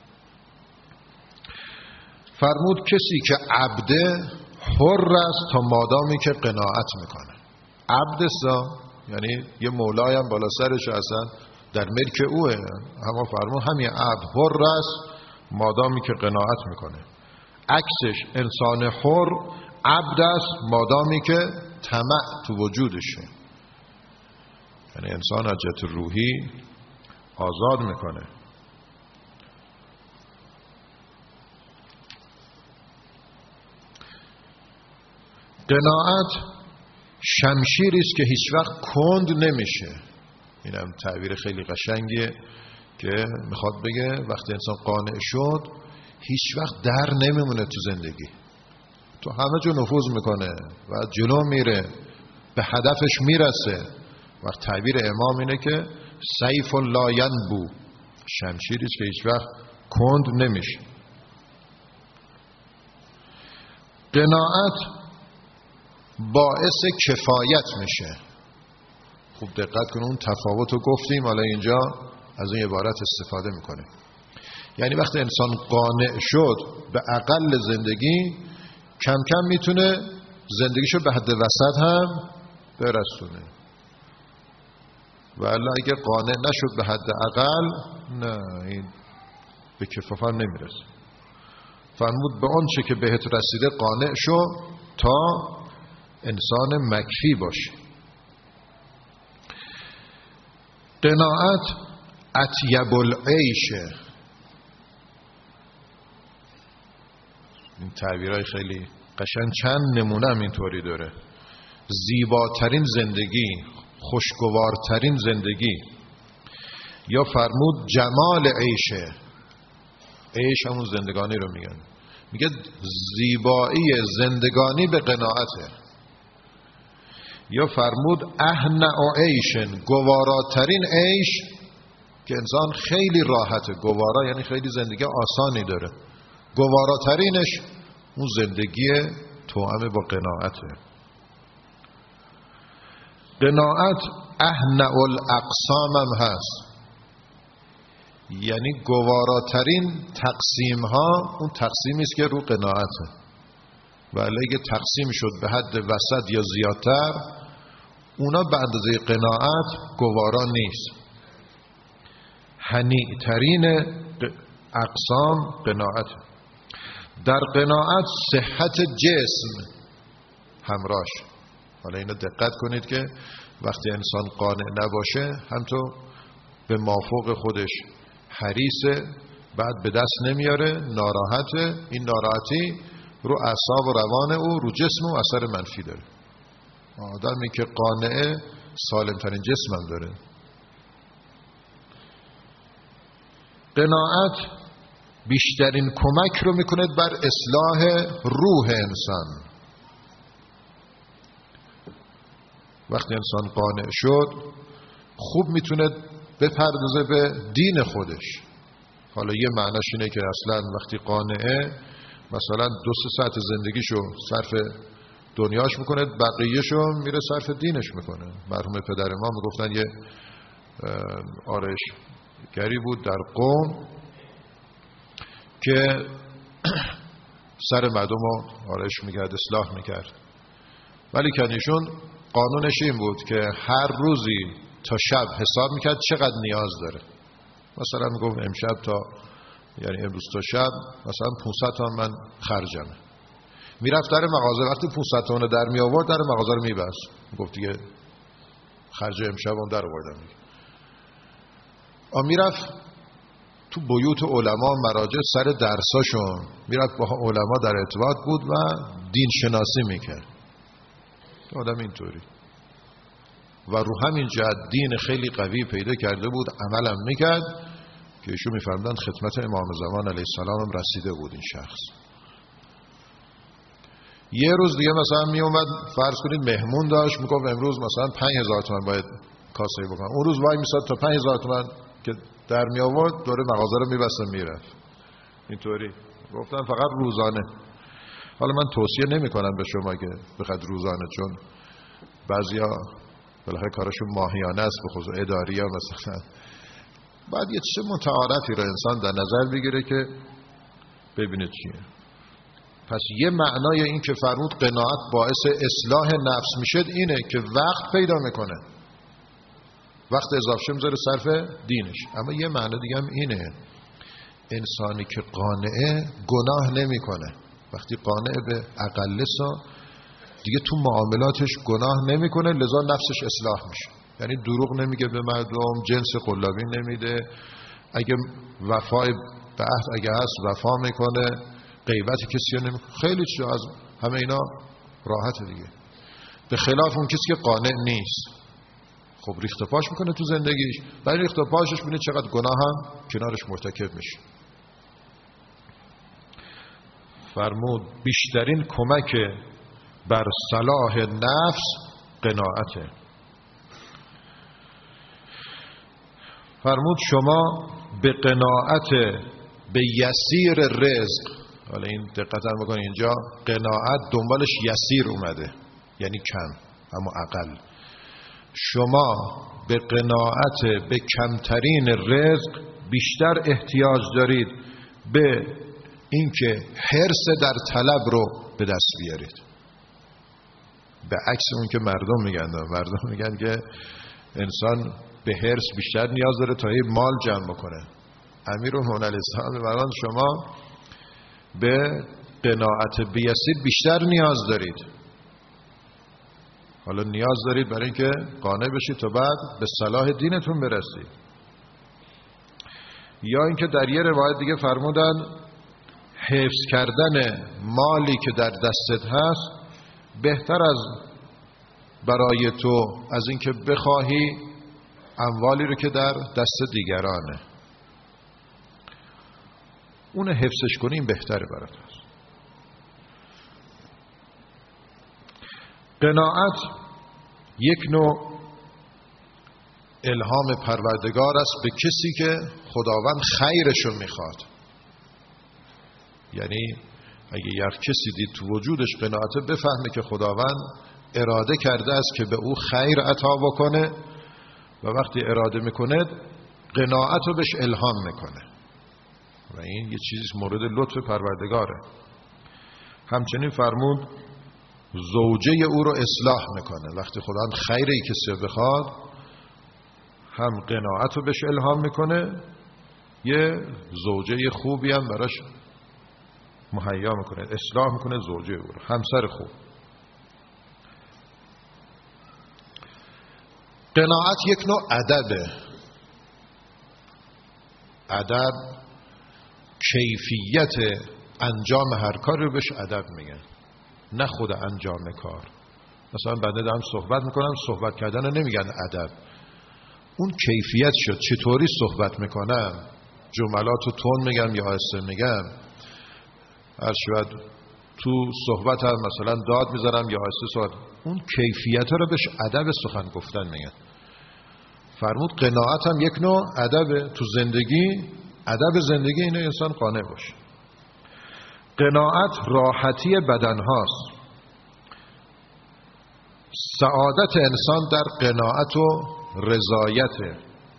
فرمود کسی که عبده حر است تا مادامی که قناعت میکنه. عبد است یعنی یه مولای هم بالا سرش هستن، در ملک اوه، اما فرمود همین عبد حر است مادامی که قناعت میکنه. عکسش انسان حر عبد است مادامی که طمع تو وجودشه، یعنی انسان از جهت روحی آزاد میکنه. قناعت شمشیری است که هیچ وقت کند نمیشه. اینم تعبیر خیلی قشنگیه که میخواد بگه وقتی انسان قانع شد هیچ وقت در نمیمونه تو زندگی، تو همه جا نفوذ میکنه و جلو میره، به هدفش میرسه. و تعبیر امام اینه که سیف لا ینبو، شمشیری است که هیچ وقت کند نمیشه. قناعت باعث کفایت میشه. خوب دقت کنون، اون تفاوت رو گفتیم، حالا اینجا از این عبارت استفاده میکنه. یعنی وقتی انسان قانع شد به اقل زندگی، کم کم میتونه زندگیشو به حد وسط هم برسونه. ولی اگه قانع نشد به حد اقل، نه، این به کفاف هم نمیرسه. فرمود به آن چه که بهت رسیده قانع شو تا انسان مکفی باشه. قناعت اطیب العیشه. این تعبیرهای خیلی قشنگ، چند نمونه هم اینطوری داره. زیباترین زندگی، خوشگوارترین زندگی. یا فرمود جمال عیشه. عیش همون زندگانی رو میگن. میگه زیبایی زندگانی به قناعته. یا فرمود اهنأ عیشن، گواراترین عیش که انسان خیلی راحته. گوارا یعنی خیلی زندگی آسانی داره. گواراترینش اون زندگی توأم با قناعته. قناعت اهنأ الاقسام هم هست. یعنی گواراترین تقسیم ها اون تقسیمی است که رو قناعته، و اگه تقسیم شد به حد وسط یا زیادتر، اونا به اندازه قناعت گوارا نیست. هنی‌ترین اقسام قناعت. در قناعت صحت جسم همراهش. حالا اینو دقت کنید که وقتی انسان قانع نباشه، همطور به مافوق خودش حریصه، بعد به دست نمیاره، ناراحته. این ناراحتی رو اعصاب و روان او، رو جسم او اثر منفی داره. آدمی که قانعه سالمترین جسم هم داره. قناعت بیشترین کمک رو میکنه بر اصلاح روح انسان. وقتی انسان قانع شد، خوب میتونه بپردازه به دین خودش. حالا یه معناش اینه که اصلا وقتی قانعه، مثلا 2-3 ساعت زندگیشو صرف دنیاش میکنه، بقیهشو میره صرف دینش میکنه. مرحوم پدر ما میگفتن یه آرایشگری بود در قم که سر مردم رو آرایش میکرد، اصلاح میکرد، ولی که ایشون قانونش این بود که هر روزی تا شب حساب میکرد چقدر نیاز داره. مثلا میگفت امشب تا، یعنی امروز تا شب مثلا 500 تومن من خرجمه. میرفت در مغازه، وقتی 500 تومن در می آورد در مغازه رو میبست، گفت دیگه خرج امشب اون در آوردم. میرفت تو بیوت علما مراجع سر درساشون، میرفت با علما در ارتباط بود و دین شناسی میکرد. آدم اینطوری و رو همین جهت دین خیلی قوی پیدا کرده بود، عملم میکرد که ایشون میفهمدن خدمت امام زمان علیه السلام هم رسیده بود این شخص. یه روز دیگه مثلا میومد، فرض کنید مهمون داشت، میگفت امروز مثلا 5000 تومان باید کاسه بکنم. اون روز وای میساد تا 5000 تومان که در می آورد دوره مغازه رو میبست و میرفت. اینطوری گفتن فقط روزانه. حالا من توصیه نمی کنم به شما که بخاطر روزانه، چون بعضیا بالاخره کارشون ماهیانه است، به خصوص اداری ها مثلا. بعد یه چیز متعارفی رو انسان در نظر بگیره که ببینه چیه. پس یه معنای این که فرمود قناعت باعث اصلاح نفس میشه اینه که وقت پیدا میکنه، وقت اضافه میذاره صرف دینش. اما یه معنی دیگه هم اینه، انسانی که قانعه گناه نمیکنه. وقتی قانع به اقلسا دیگه تو معاملاتش گناه نمیکنه، لذا نفسش اصلاح میشه. یعنی دروغ نمیگه به مردم، جنس قلابی نمیده، اگه وفای به عهد اگه هست وفا میکنه، غیبت کسی نمیکنه، خیلی چیز از همه اینا راحته دیگه. به خلاف اون کسی که قانع نیست، خب ریخت پاش میکنه تو زندگیش، برای ریخت پاشش بینه چقدر گناه هم کنارش مرتکب میشه. فرمود بیشترین کمک بر صلاح نفس قناعته. فرمود شما به قناعت به یسیر رزق، حالا این دقت هم بکنید اینجا قناعت دنبالش یسیر اومده، یعنی کم اما اقل. شما به قناعت به کمترین رزق بیشتر احتیاج دارید به اینکه حرص در طلب رو به دست بیارید. به عکس اون که مردم میگن که انسان به حرص بیشتر نیاز داره تا یه مال جمع بکنه. امیرالمومنین علیه السلام می‌فرماید شما به قناعت بی‌یسیر بیشتر نیاز دارید. حالا نیاز دارید برای اینکه قانع بشید تا بعد به صلاح دینتون برسید. یا اینکه در یه روایت دیگه فرمودن حفظ کردن مالی که در دستت هست بهتر از برای تو از اینکه بخواهی اموالی رو که در دست دیگرانه. اون حفظش کنی این بهتره برات هست. قناعت یک نوع الهام پروردگار است به کسی که خداوند خیرشو میخواد. یعنی اگه یک کسی دید تو وجودش قناعت، بفهمه که خداوند اراده کرده است که به او خیر عطا بکنه و وقتی اراده میکنه قناعت رو بهش الهام میکنه و این یه چیزی مورد لطف پروردگاره. همچنین فرمود زوجه او رو اصلاح میکنه. وقتی خدا خیری کسی بخواد هم قناعت رو بهش الهام میکنه، یه زوجه خوبی هم براش مهیا میکنه، اصلاح میکنه زوجه او رو، همسر خوب. قناعت یک نوع ادبه. ادب کیفیت انجام هر کاری رو بهش ادب میگن، نه خود انجام کار. مثلا بنده دارم صحبت میکنم، صحبت کردن رو نمیگن ادب، اون کیفیت شد چطوری صحبت میکنم، جملات رو تون میگم یا آهسته میگم، هر شاید تو صحبت هم مثلا داد میذارم یا آهسته صحبت، اون کیفیت رو بهش ادب سخن گفتن میگن. فرمود قناعت هم یک نوع ادبه تو زندگی. ادب زندگی اینه انسان قانع باشه. قناعت راحتی بدن هاست. سعادت انسان در قناعت و رضایته.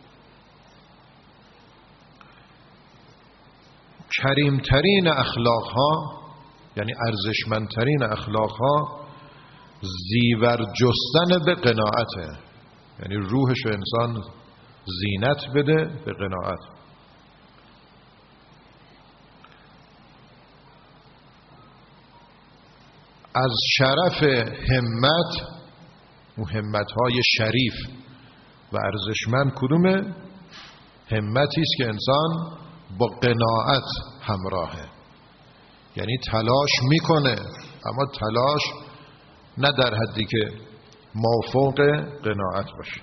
کریمترین اخلاق ها یعنی ارزشمندترین اخلاق ها زیور جستن به قناعته، یعنی روحش انسان زینت بده به قناعت. از شرف همت و همت‌های شریف و ارزشمند کدومه؟ همتی است که انسان با قناعت همراهه، یعنی تلاش میکنه اما تلاش نه در حدی که مافوق قناعت باشه.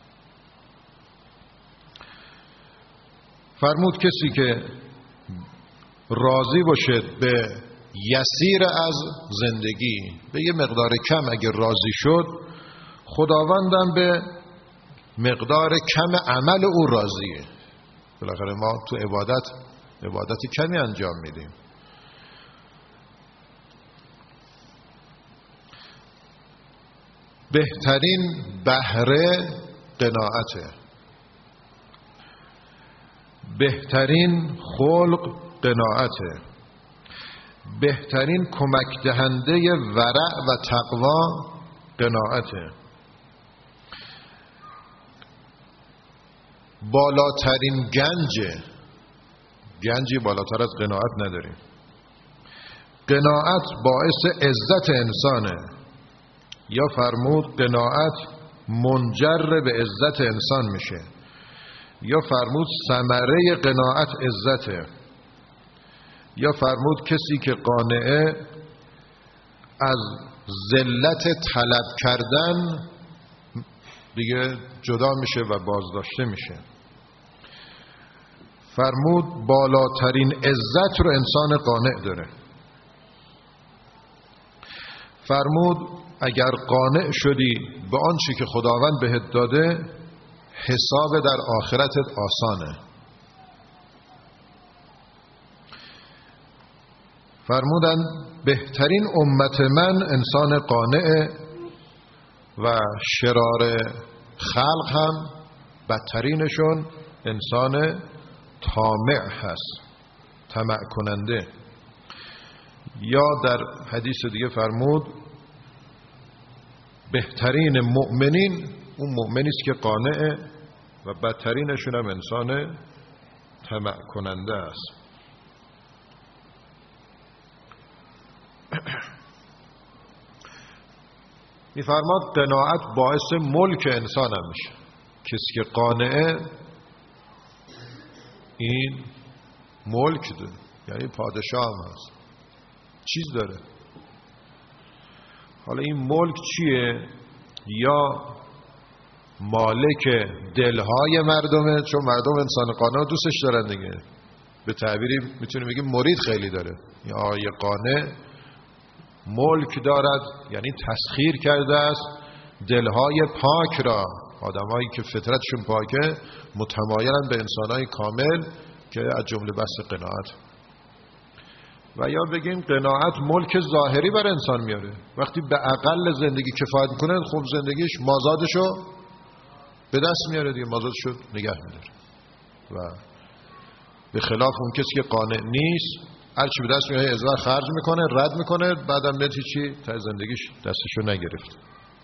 فرمود کسی که راضی باشه به یسیر از زندگی، به یه مقدار کم اگه راضی شد، خداوندم به مقدار کم عمل او راضیه. بالاخره ما تو عبادت کمی انجام میدیم. بهترین بهره قناعته. بهترین خلق قناعته. بهترین کمک دهنده ورع و تقوا قناعته. بالاترین گنجی بالاتر از قناعت نداریم. قناعت باعث عزت انسانه، یا فرمود قناعت منجر به عزت انسان میشه، یا فرمود ثمره قناعت عزته، یا فرمود کسی که قانعه از ذلت طلب کردن دیگه جدا میشه و بازداشته میشه. فرمود بالاترین عزت رو انسان قانع داره. فرمود اگر قانع شدی به آنچه که خداوند بهت داده، حساب در آخرتت آسانه. فرمودن بهترین امت من انسان قانع و شرار خلق هم بدترینشون انسان طامع هست، طمع کننده. یا در حدیث دیگه فرمود بهترین مؤمنین اون مؤمنی است که قانعه و بدترینشون هم انسان طمع کننده است. می‌فرماد قناعت باعث ملک انسان هم میشه. کسی که قانعه این ملک داره، یعنی پادشاه هم هست، چیز داره. حالا این ملک چیه؟ یا مالک دلهای مردمه، چون مردم انسان قانع دوستش دارن دیگه. به تعبیری میتونیم بگیم مرید خیلی داره. یا آقای قانع ملک دارد، یعنی تسخیر کرده است دلهای پاک را. آدمایی که فطرتشون پاکه متمایلن به انسانهای کامل که از جمله بس قناعت. و یا بگیم قناعت ملک ظاهری بر انسان میاره. وقتی به اقل زندگی کفایت میکنه، خب زندگیش مازادشو به دست میاره دیگه، مازادشو نگه میداره. و به خلاف اون کسی که قانع نیست هر چی به دست میاره ازور خرج میکنه، رد میکنه، بعدم نتی چی تا زندگیش دستشو نگرفت.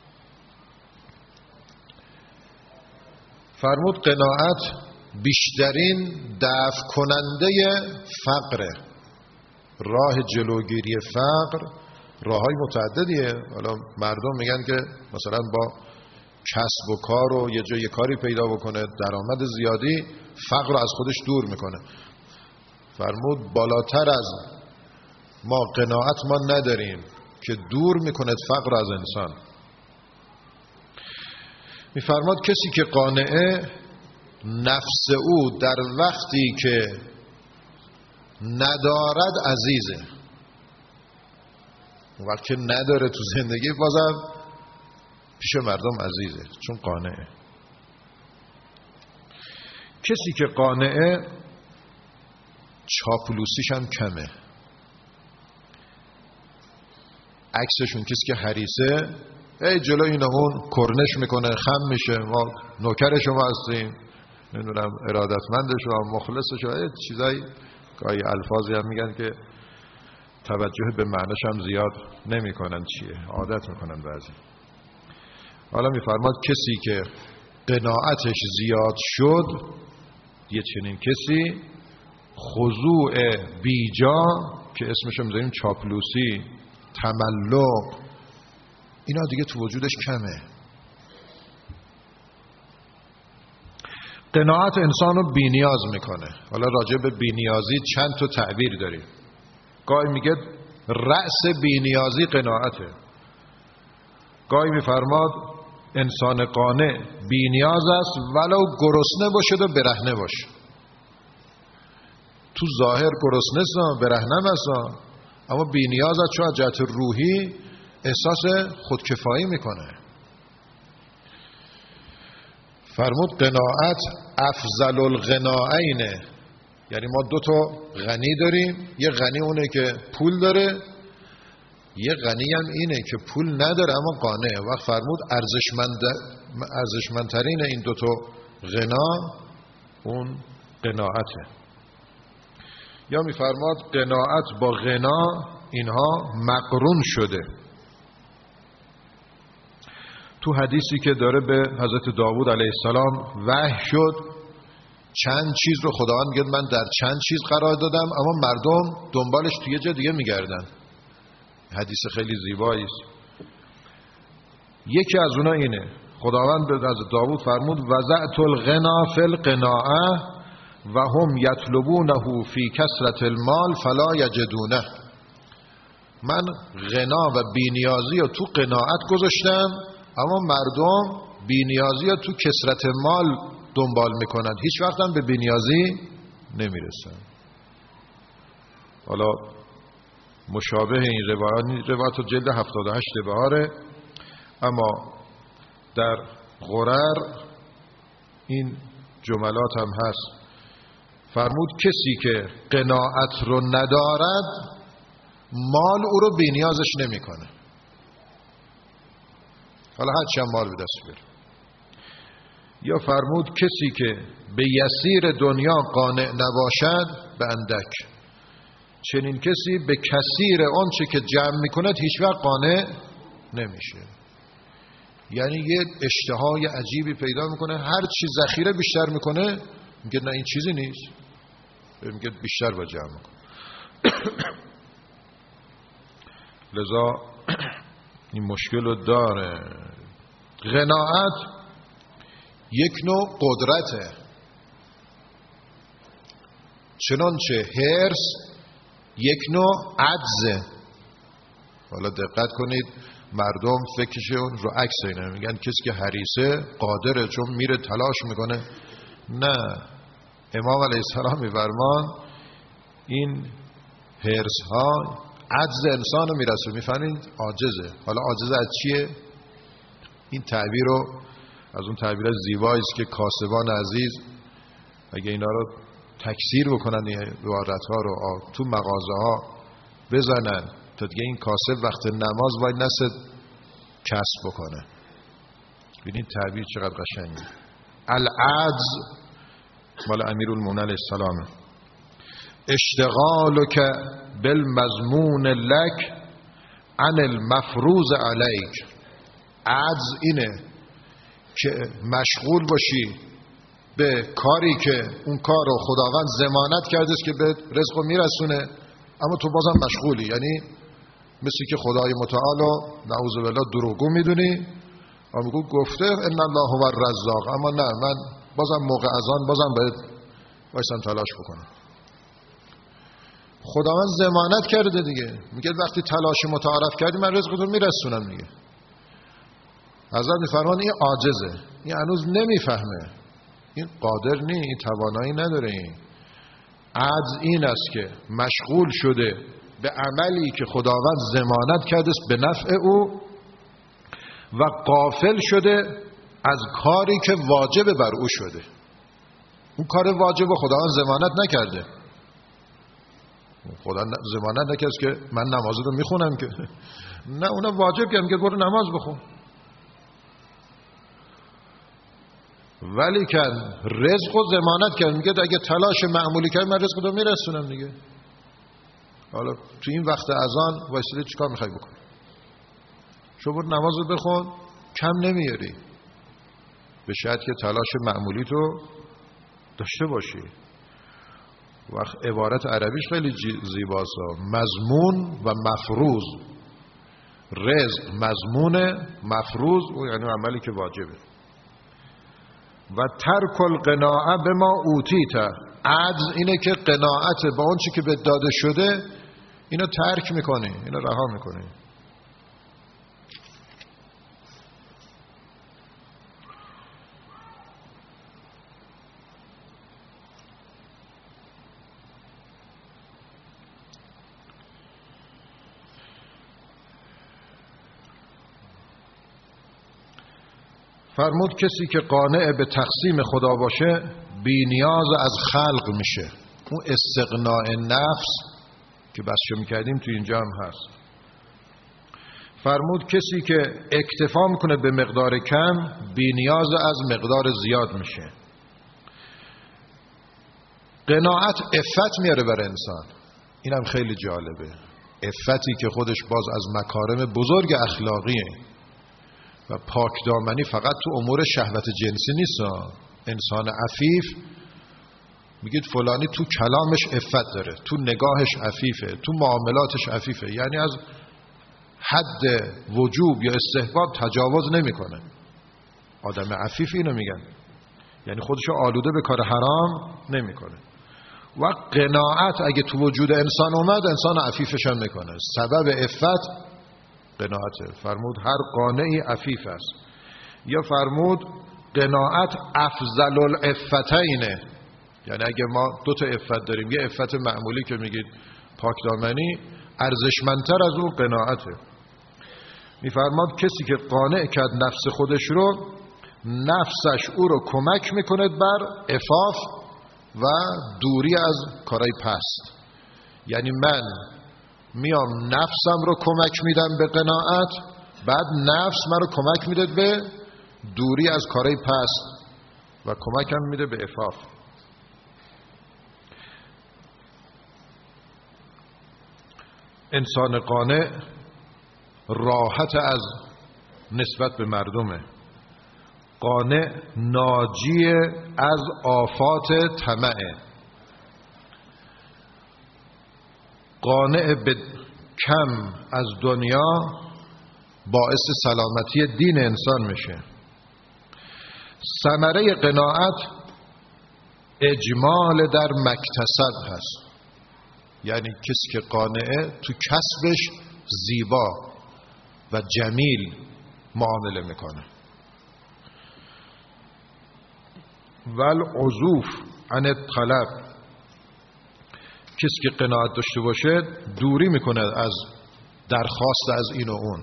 فرمود قناعت بیشترین دفع کننده فقره. راه جلوگیری فقر راههای متعددیه. حالا مردم میگن که مثلا با کسب و کار و یه جای کاری پیدا بکنه، درآمد زیادی، فقر رو از خودش دور میکنه. فرمود بالاتر از ما قناعت ما نداریم که دور میکنه فقر از انسان. میفرماد کسی که قانعه نفس او در وقتی که ندارد عزیزه، وقتی که نداره تو زندگی بازم پیش مردم عزیزه چون قانعه. کسی که قانعه چاپلوسیش هم کمه. عکسشون کسی که حریصه ای جلو این اون کرنش میکنه، خم میشه، ما نوکر شما هستیم، نمیدونم ارادتمند شما، مخلص شما، چیزایی گاهی الفاظی هم میگن که توجه به معنیش هم زیاد نمیکنن، چیه عادت میکنن بعضی. حالا میفرماد کسی که قناعتش زیاد شد، یه چنین کسی خضوع بیجا که اسمش رو میذاریم چاپلوسی، تملق، اینا دیگه تو وجودش کمه. قناعت انسان رو بی‌نیاز میکنه. حالا راجع به بی‌نیازی چند تا تعبیر داریم. گاهی میگه رأس بی‌نیازی قناعته. گاهی میفرماد انسان قانع بی‌نیاز است ولو گرسنه باشد و برهنه باشه. تو ظاهر گرسنه است، برهنه است، اما بی‌نیاز است چون از جهت روحی احساس خودکفایی میکنه. فرمود قناعت افضل الغنائین، یعنی ما دو تا غنی داریم، یه غنی اونه که پول داره، یه غنی هم اینه که پول نداره اما قانعه. وقت فرمود ارزشمندترین این دو تا غنا اون قناعته. یا میفرماد قناعت با غنا اینها مقرون شده. تو حدیثی که داره به حضرت داوود علیه السلام وحی شد، چند چیز رو خداوند میگه من در چند چیز قرار دادم اما مردم دنبالش توی جا دیگه میگردن. حدیث خیلی زیبایی است. یکی از اونها اینه، خداوند به حضرت داوود فرمود وضعت الغنا فی القناعه و هم یطلبونه فی کثرت المال فلا یجدونه. من غنا و بی‌نیازی رو تو قناعت گذاشتم اما مردم بی‌نیازی رو تو کثرت مال دنبال میکنند، هیچ وقت هم به بی‌نیازی نمیرسن. حالا مشابه این روایات جلد 78 بهاره، اما در غرر این جملات هم هست. فرمود کسی که قناعت رو ندارد مال او رو بی‌نیازش نمیکنه، حالا هر چند مال به دست بیاره. یا فرمود کسی که به یسیر دنیا قانع نباشد به اندک، چنین کسی به کثیر آنچه که جمع میکند هیچ وقت قانع نمیشه. یعنی یه اشتهای عجیبی پیدا میکنه، هر چی ذخیره بیشتر میکنه میگه نه این چیزی نیست، میگه بیشتر با جمع میکنه. لذا این مشکل رو داره. قناعت یک نوع قدرته، چنانچه حرص یک نوع عجزه. حالا دقت کنید، مردم فکرشون رو عکس اینه، میگن کسی که حریصه قادره چون میره تلاش میکنه. نه، امام علیه السلام میفرمان این حرص ها عجز انسان رو میرسه. میفهمید عاجزه. حالا عاجزه از چیه؟ این تعبیر رو از اون تعبیر زیبایی است که کاسبان عزیز اگه اینا رو تکثیر بکنن، این عبارت ها رو تو مغازه ها بزنن تا دیگه این کاسب وقت نماز باید نسد کسب بکنه. ببینید تعبیر چقدر قشنگه. العجز مال امیرالمومنین علیه السلام. اشتغالک بالمضمون لک عن المفروض علیک. عجز اینه که مشغول باشی به کاری که اون کار رو خداوند ضمانت کرده است که به رزق رو میرسونه، اما تو بازم مشغولی. یعنی مثل که خدای متعال رو نعوذ بالله دروغگو میدونی و میگو گفته ان الله هو الرزاق، اما نه، من بازم موقع اذان بازم باید وایسم تلاش بکنم. خداوند ضمانت کرده دیگه، میگه وقتی تلاش متعارف کردی من رزقتون میرسونم دیگه. حضرت میفرمان این عاجزه، این هنوز نمیفهمه، این قادر نی، این توانایی نداره. این عجز این است که مشغول شده به عملی که خداوند ضمانت کرده است به نفع او و غافل شده از کاری که واجب بر او شده. اون کار واجب خداوند ضمانت نکرده. خدا ضمانت نکرده که من نماز رو میخونم که نه، اونم واجب کرد که برو نماز بخون. ولی که رزق رو ضمانت کرد، میگه اگه تلاش معمولی کرد من رزق رو میرسونم دیگه. حالا تو این وقت اذان وایسیدی چیکار میخوای بکنی؟ شو برو نماز رو بخون، کم نمیاری، به شرط که تلاش معمولی تو داشته باشی. وقت عبارت عربیش خیلی زیباست، مضمون و مفروض. رزق مضمون، مفروض او یعنی عملی که واجبه. و ترک القناعه بما اوتیت. عجز اینه که قناعت با اون چی که به داده شده اینو ترک میکنی، اینو رها میکنی. فرمود کسی که قانع به تقسیم خدا باشه بی نیاز از خلق میشه. اون استغناء نفس که بسشو میکردیم تو اینجا هم هست. فرمود کسی که اکتفا میکنه به مقدار کم بی نیاز از مقدار زیاد میشه. قناعت عفت میاره برای انسان، اینم خیلی جالبه. عفتی که خودش باز از مکارم بزرگ اخلاقیه و پاک دامنی فقط تو امور شهوت جنسی نیست. انسان عفیف میگید فلانی تو کلامش عفت داره، تو نگاهش عفیفه، تو معاملاتش عفیفه، یعنی از حد وجوب یا استحباب تجاوز نمیکنه. آدم عفیف اینو میگن، یعنی خودشو آلوده به کار حرام نمیکنه. و قناعت اگه تو وجود انسان اومد، انسان عفیفش هم میکنه. سبب عفت قناعته. فرمود هر قانعی عفیف است. یا فرمود قناعت افضل العفتینه، یعنی اگه ما دو تا عفت داریم، یه عفت معمولی که میگید پاک دامنی، ارزشمندتر از اون قناعته. میفرماد کسی که قانع کرد نفس خودش رو، نفسش او رو کمک میکنه بر عفاف و دوری از کارهای پست. یعنی من میام نفسم رو کمک میدم به قناعت، بعد نفس من رو کمک میده به دوری از کارهای پست و کمکم میده به عفاف. انسان قانع راحت از نسبت به مردمه. قانع ناجی از آفات طمعه. قانع به کم از دنیا باعث سلامتی دین انسان میشه. ثمره قناعت اجمال در مکتسب هست، یعنی کسی که قانعه تو کسبش زیبا و جمیل معامله میکنه. والعزوف عن الطلب، کسی که قناعت داشته باشه دوری میکنه از درخواست از این و اون.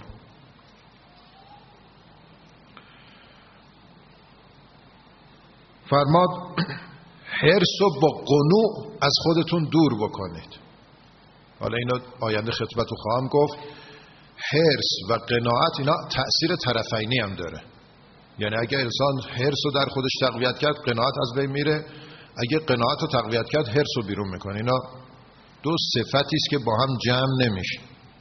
فرماد حرص و با قنوع از خودتون دور بکنید. حالا اینو آینده خطبتو خواهم گفت. حرص و قناعت اینا تأثیر طرفینی هم داره. یعنی اگه انسان حرص رو در خودش تقویت کرد، قناعت از بین میره. اگه قناعت رو تقویت کرد حرص رو بیرون میکنه. اینا دو صفتی است که با هم جمع نمیشه.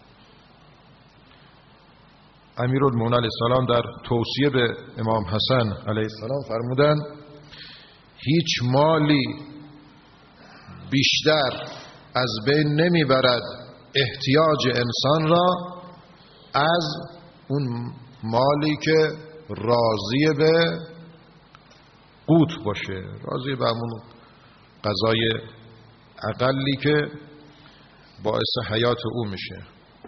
امیرالمومنین علیه السلام در توصیه به امام حسن علیه السلام فرمودن هیچ مالی بیشتر از بین نمیبرد احتیاج انسان را از اون مالی که راضی به قوت باشه، راضی به همون غذای اقلی که باعث حیات او میشه.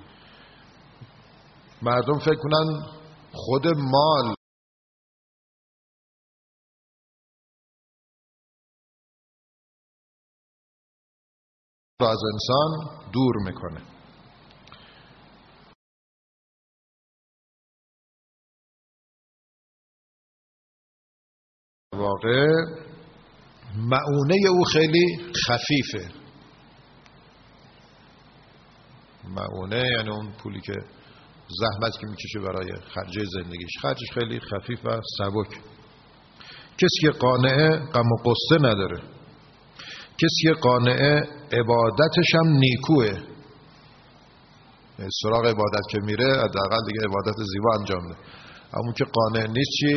مردم فکر کنن خود مال را از انسان دور میکنه. واقع مؤونه او خیلی خفیفه. مؤونه یعنی اون پولی که زحمت که میکشه برای خرج زندگیش، خرجش خیلی خفیف و سبک. کسی که قانعه غم و غصه نداره، کسی که قانعه عبادتش هم نیکوه، سراغ عبادت که میره حداقل دیگه عبادت زیبا انجام ده. همون که قانع نیست چی؟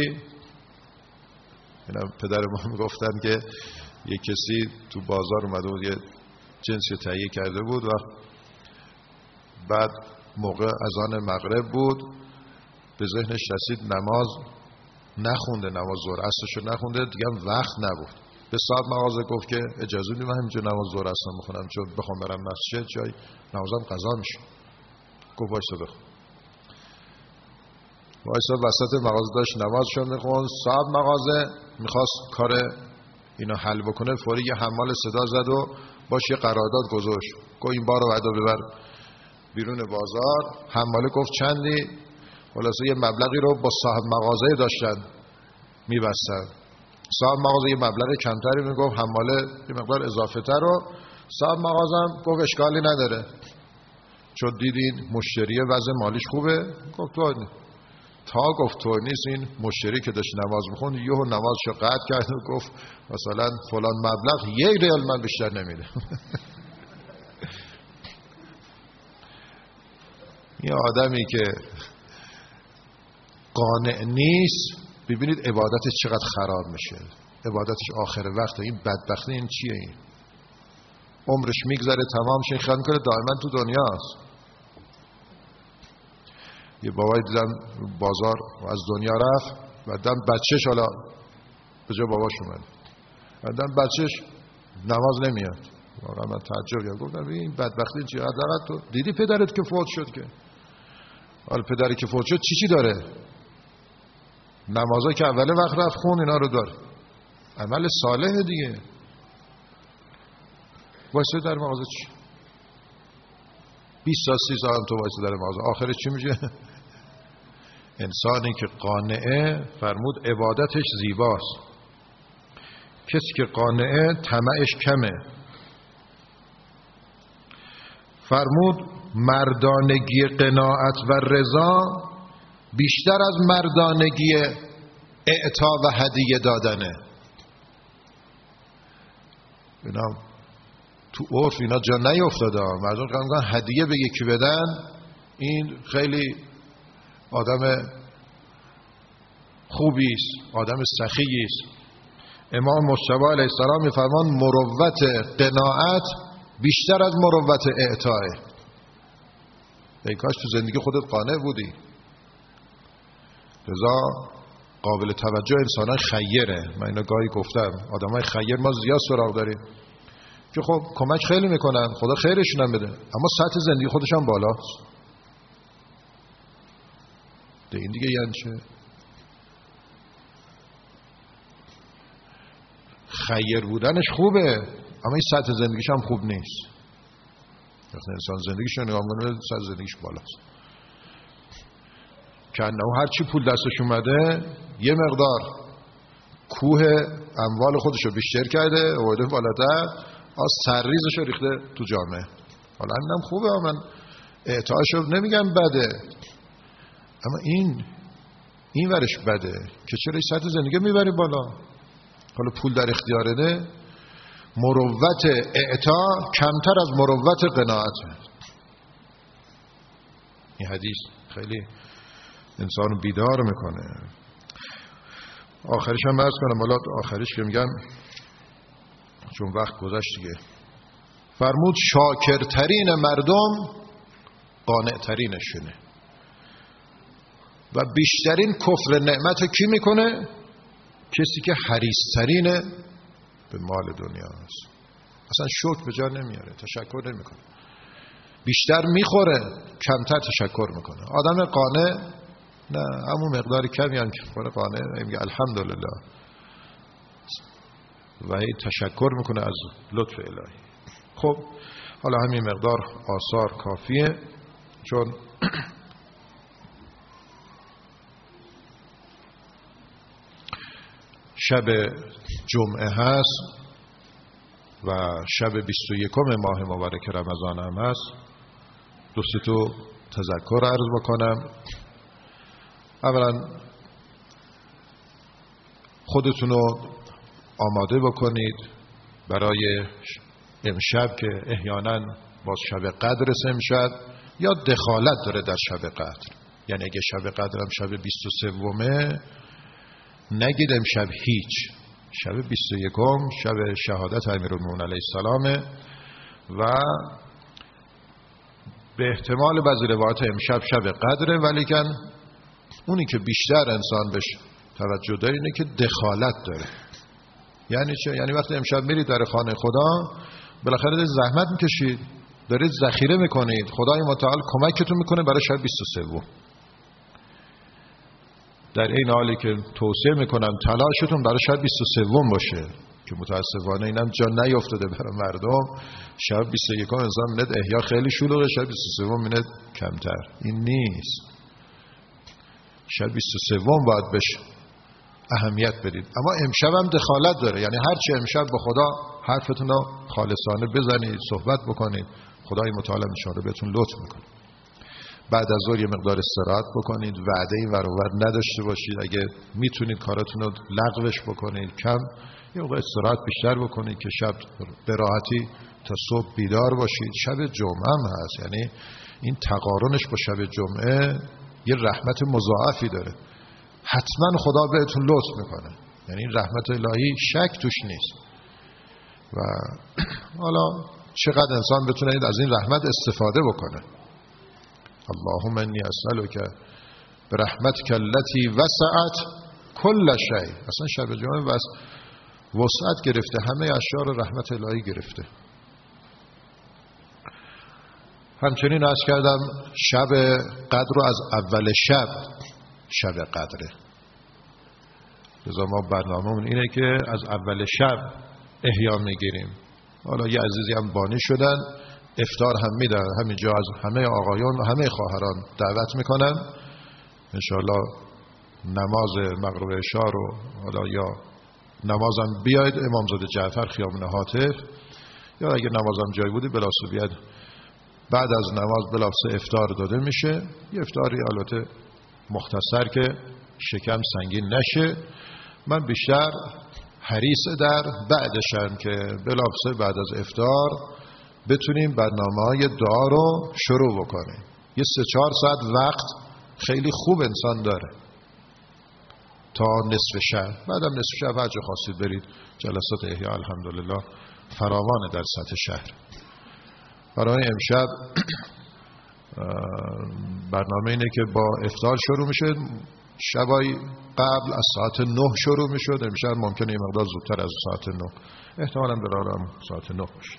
اینا پدر ما میگفتن که یه کسی تو بازار اومده بود یه جنسی تهیه کرده بود و بعد موقع اذان مغرب بود به ذهنش رسید نماز نخونده، نماز ظهر عصرشو نخونده، دیگه هم وقت نبود. به صاحب مغازه گفت که اجازه بدید من همینجا نماز ظهر اصلا میخونم چون بخوام برم مسجد جای نمازم قضا میشه. گفت وایسا بخون. وایسا وسط مغازه داشت نمازشو میخوند. صاحب مغازه میخواست کار اینو حل بکنه، فوری یه حمال صدا زد و باش یه قرارداد گذاشت. گفت این بارو بعدا ببر بیرون بازار. حماله گفت چندی؟ خلاصه یه مبلغی رو با صاحب مغازه داشتن میبستن. صاحب مغازه یه مبلغ کمتری میگفت، حماله یه مقدار اضافه تر رو. صاحب مغازه گفت اشکالی نداره چون دیدین مشتری وضع مالیش خوبه. گفت تو تا گفت تو نیست. این مشتری که داشت نماز میخوند یهو نمازشو قطع کرد و گفت مثلا فلان مبلغ 1 ریال من بیشتر نمیده. یه آدمی که قانع نیست ببینید عبادتش چقدر خراب میشه. عبادتش آخر وقته. این بدبختی این چیه؟ این عمرش میگذره تمامش این خیال میکنه دائما تو دنیاست. یه بابایی دیدم بازار از دنیا رفت و دیدم بچهش حالا به جای باباش اومد و دیدم بچهش نماز نمیاد. واقعا من تعجب کردم. گفتم این بدبختی چیه؟ حداقل تو دیدی پدرت که فوت شد که حالا پدری که فوت شد چی داره؟ نمازا که اول وقت رفت خون اینا رو داره. عمل صالح دیگه. واسه در مغازه چی؟ 20 سال 30 سال تو واسه در مغازه آخرش چی میشه؟ انسانی که قانعه فرمود عبادتش زیباست. کسی که قانعه طمعش کمه. فرمود مردانگی قناعت و رضا بیشتر از مردانگی اعطا و هدیه دادنه. اینا تو عرف اینا جا نیفتاده. مردم میگن هدیه به یکی بدن این خیلی آدم خوبی است، آدم سخی است. امام مجتبی علیه السلام میفرمان مروت قناعت بیشتر از مروت اعطاه. ای کاش تو زندگی خودت قانع بودی. لذا قابل توجه انسانای خیره. من اینو گاهی گفتم آدمای خیر ما زیاد سراغ داریم که خب کمک خیلی میکنن، خدا خیرشون هم بده، اما سطح زندگی خودشان بالاست. ده این دیگه یعنی چه؟ خیر بودنش خوبه اما این سطح زندگیش هم خوب نیست. وقتی انسان زندگیش رو نگاه کنه سطح زندگیش بالاست. که انه هر چی پول دستش اومده یه مقدار کوه اموال خودش رو بیشتر کرده آورده بالاتر، سرریزش رو ریخته تو جامعه. حالا همینم خوبه، من اعطاش رو نمیگم بده، اما این ورش بده که چرا این سطح زندگی میبری بالا. حالا پول در اختیارته مروت اعطا کمتر از مروت قناعت. این حدیث خیلی انسان رو بیدار میکنه. آخرش هم عرض کنم، حالا آخرش که میگم چون وقت گذشت دیگه، فرمود شاکرترین مردم قانعترینشونه و بیشترین کفر نعمت کی میکنه؟ کسی که حریصترینه به مال دنیا است. اصلا شکر به جا نمیاره، تشکر نمیکنه، بیشتر میخوره کمتر تشکر میکنه. آدم قانع نه، همون مقدار کمی هم که خوره قانع میگه الحمدلله و هی تشکر میکنه از لطف الهی. خب حالا همین مقدار آثار کافیه، چون شب جمعه هست و شب 21 ماه مبارک رمضان هم هست. دو سه تا تذکر عرض بکنم. اولا خودتون رو آماده بکنید برای امشب که احیانا باز شب قدر امشب یا دخالت داره در شب قدر. یعنی اگه شب قدر هم شب 23 نگید امشب هیچ، شب 21 شب شهادت امیرالمومنین علیه السلام و به احتمال بعضی روایات امشب شب قدره، ولیکن اونی که بیشتر انسان بهش توجه داره اینه که دخالت داره. یعنی چه؟ یعنی وقتی امشب میرید در خانه خدا بالاخره دارید زحمت میکشید، دارید ذخیره میکنید، خدای متعال کمکتون میکنه برای شب 23. در این حالی که توصیه میکنم تلاشتون برای شب 23 باشه که متاسفانه اینم جا نیافتاده برای مردم. شب 21 انسان میند احیا خیلی شلوغه، شب 23 میند کمتر. این نیست. شب 23 باید بهش اهمیت بدید. اما امشب هم دخالت داره، یعنی هرچی امشب به خدا حرفتون رو خالصانه بزنید، صحبت بکنید، خدای متعال ان شاءالله بهتون لطف میکنه. بعد از ظهر یه مقدار استراحت بکنید، وعده این ور اون ور نداشته باشید. اگه میتونید کاراتون رو لغوش بکنید، کم یه موقع استراحت بیشتر بکنید که شب به راحتی تا صبح بیدار باشید. شب جمعه هم هست، یعنی این تقارنش با شب جمعه یه رحمت مضاعفی داره. حتما خدا بهتون لطف میکنه، یعنی این رحمت الهی شک توش نیست. و حالا چقدر انسان بتونه از این رحمت استفاده بکنه. اللهم انی اسألک برحمتک التي وسعت کل شیء. اصلا شب جمعه وسعت گرفته، همه اشیاء رو رحمت الهی گرفته. همچنین عرض کردم شب قدر رو از اول شب قدره. لذا ما برنامه‌مون اینه که از اول شب احیا میگیریم. حالا یه عزیزی هم بانی شدن، افطار هم میدن، همینجا از همه آقایان و همه خواهران دعوت میکنن انشاءالله نماز مغرب عشاء رو حالا یا نمازم بیاید امامزاده جعفر خیابون هاتف، یا اگه نمازم جای بودی بلاسه بیاد بعد از نماز بلافه افطار داده میشه. یه افطاری البته مختصر که شکم سنگین نشه. من بیشتر حریص در بعدشم که بلافه بعد از افطار بتونیم برنامه‌های دعا رو شروع بکنیم. یه 3-4 ساعت وقت خیلی خوب انسان داره تا نصف شب. بعدم نصف شب هر جا خواستید برید، جلسات احیا الحمدلله فراوانه در سطح شهر. برای امشب برنامه اینه که با افطار شروع میشه. شبای قبل از ساعت 9 شروع میشد، امشب ممکنه یه مقدار زودتر از ساعت 9، احتمالاً برارم ساعت 9 باشه.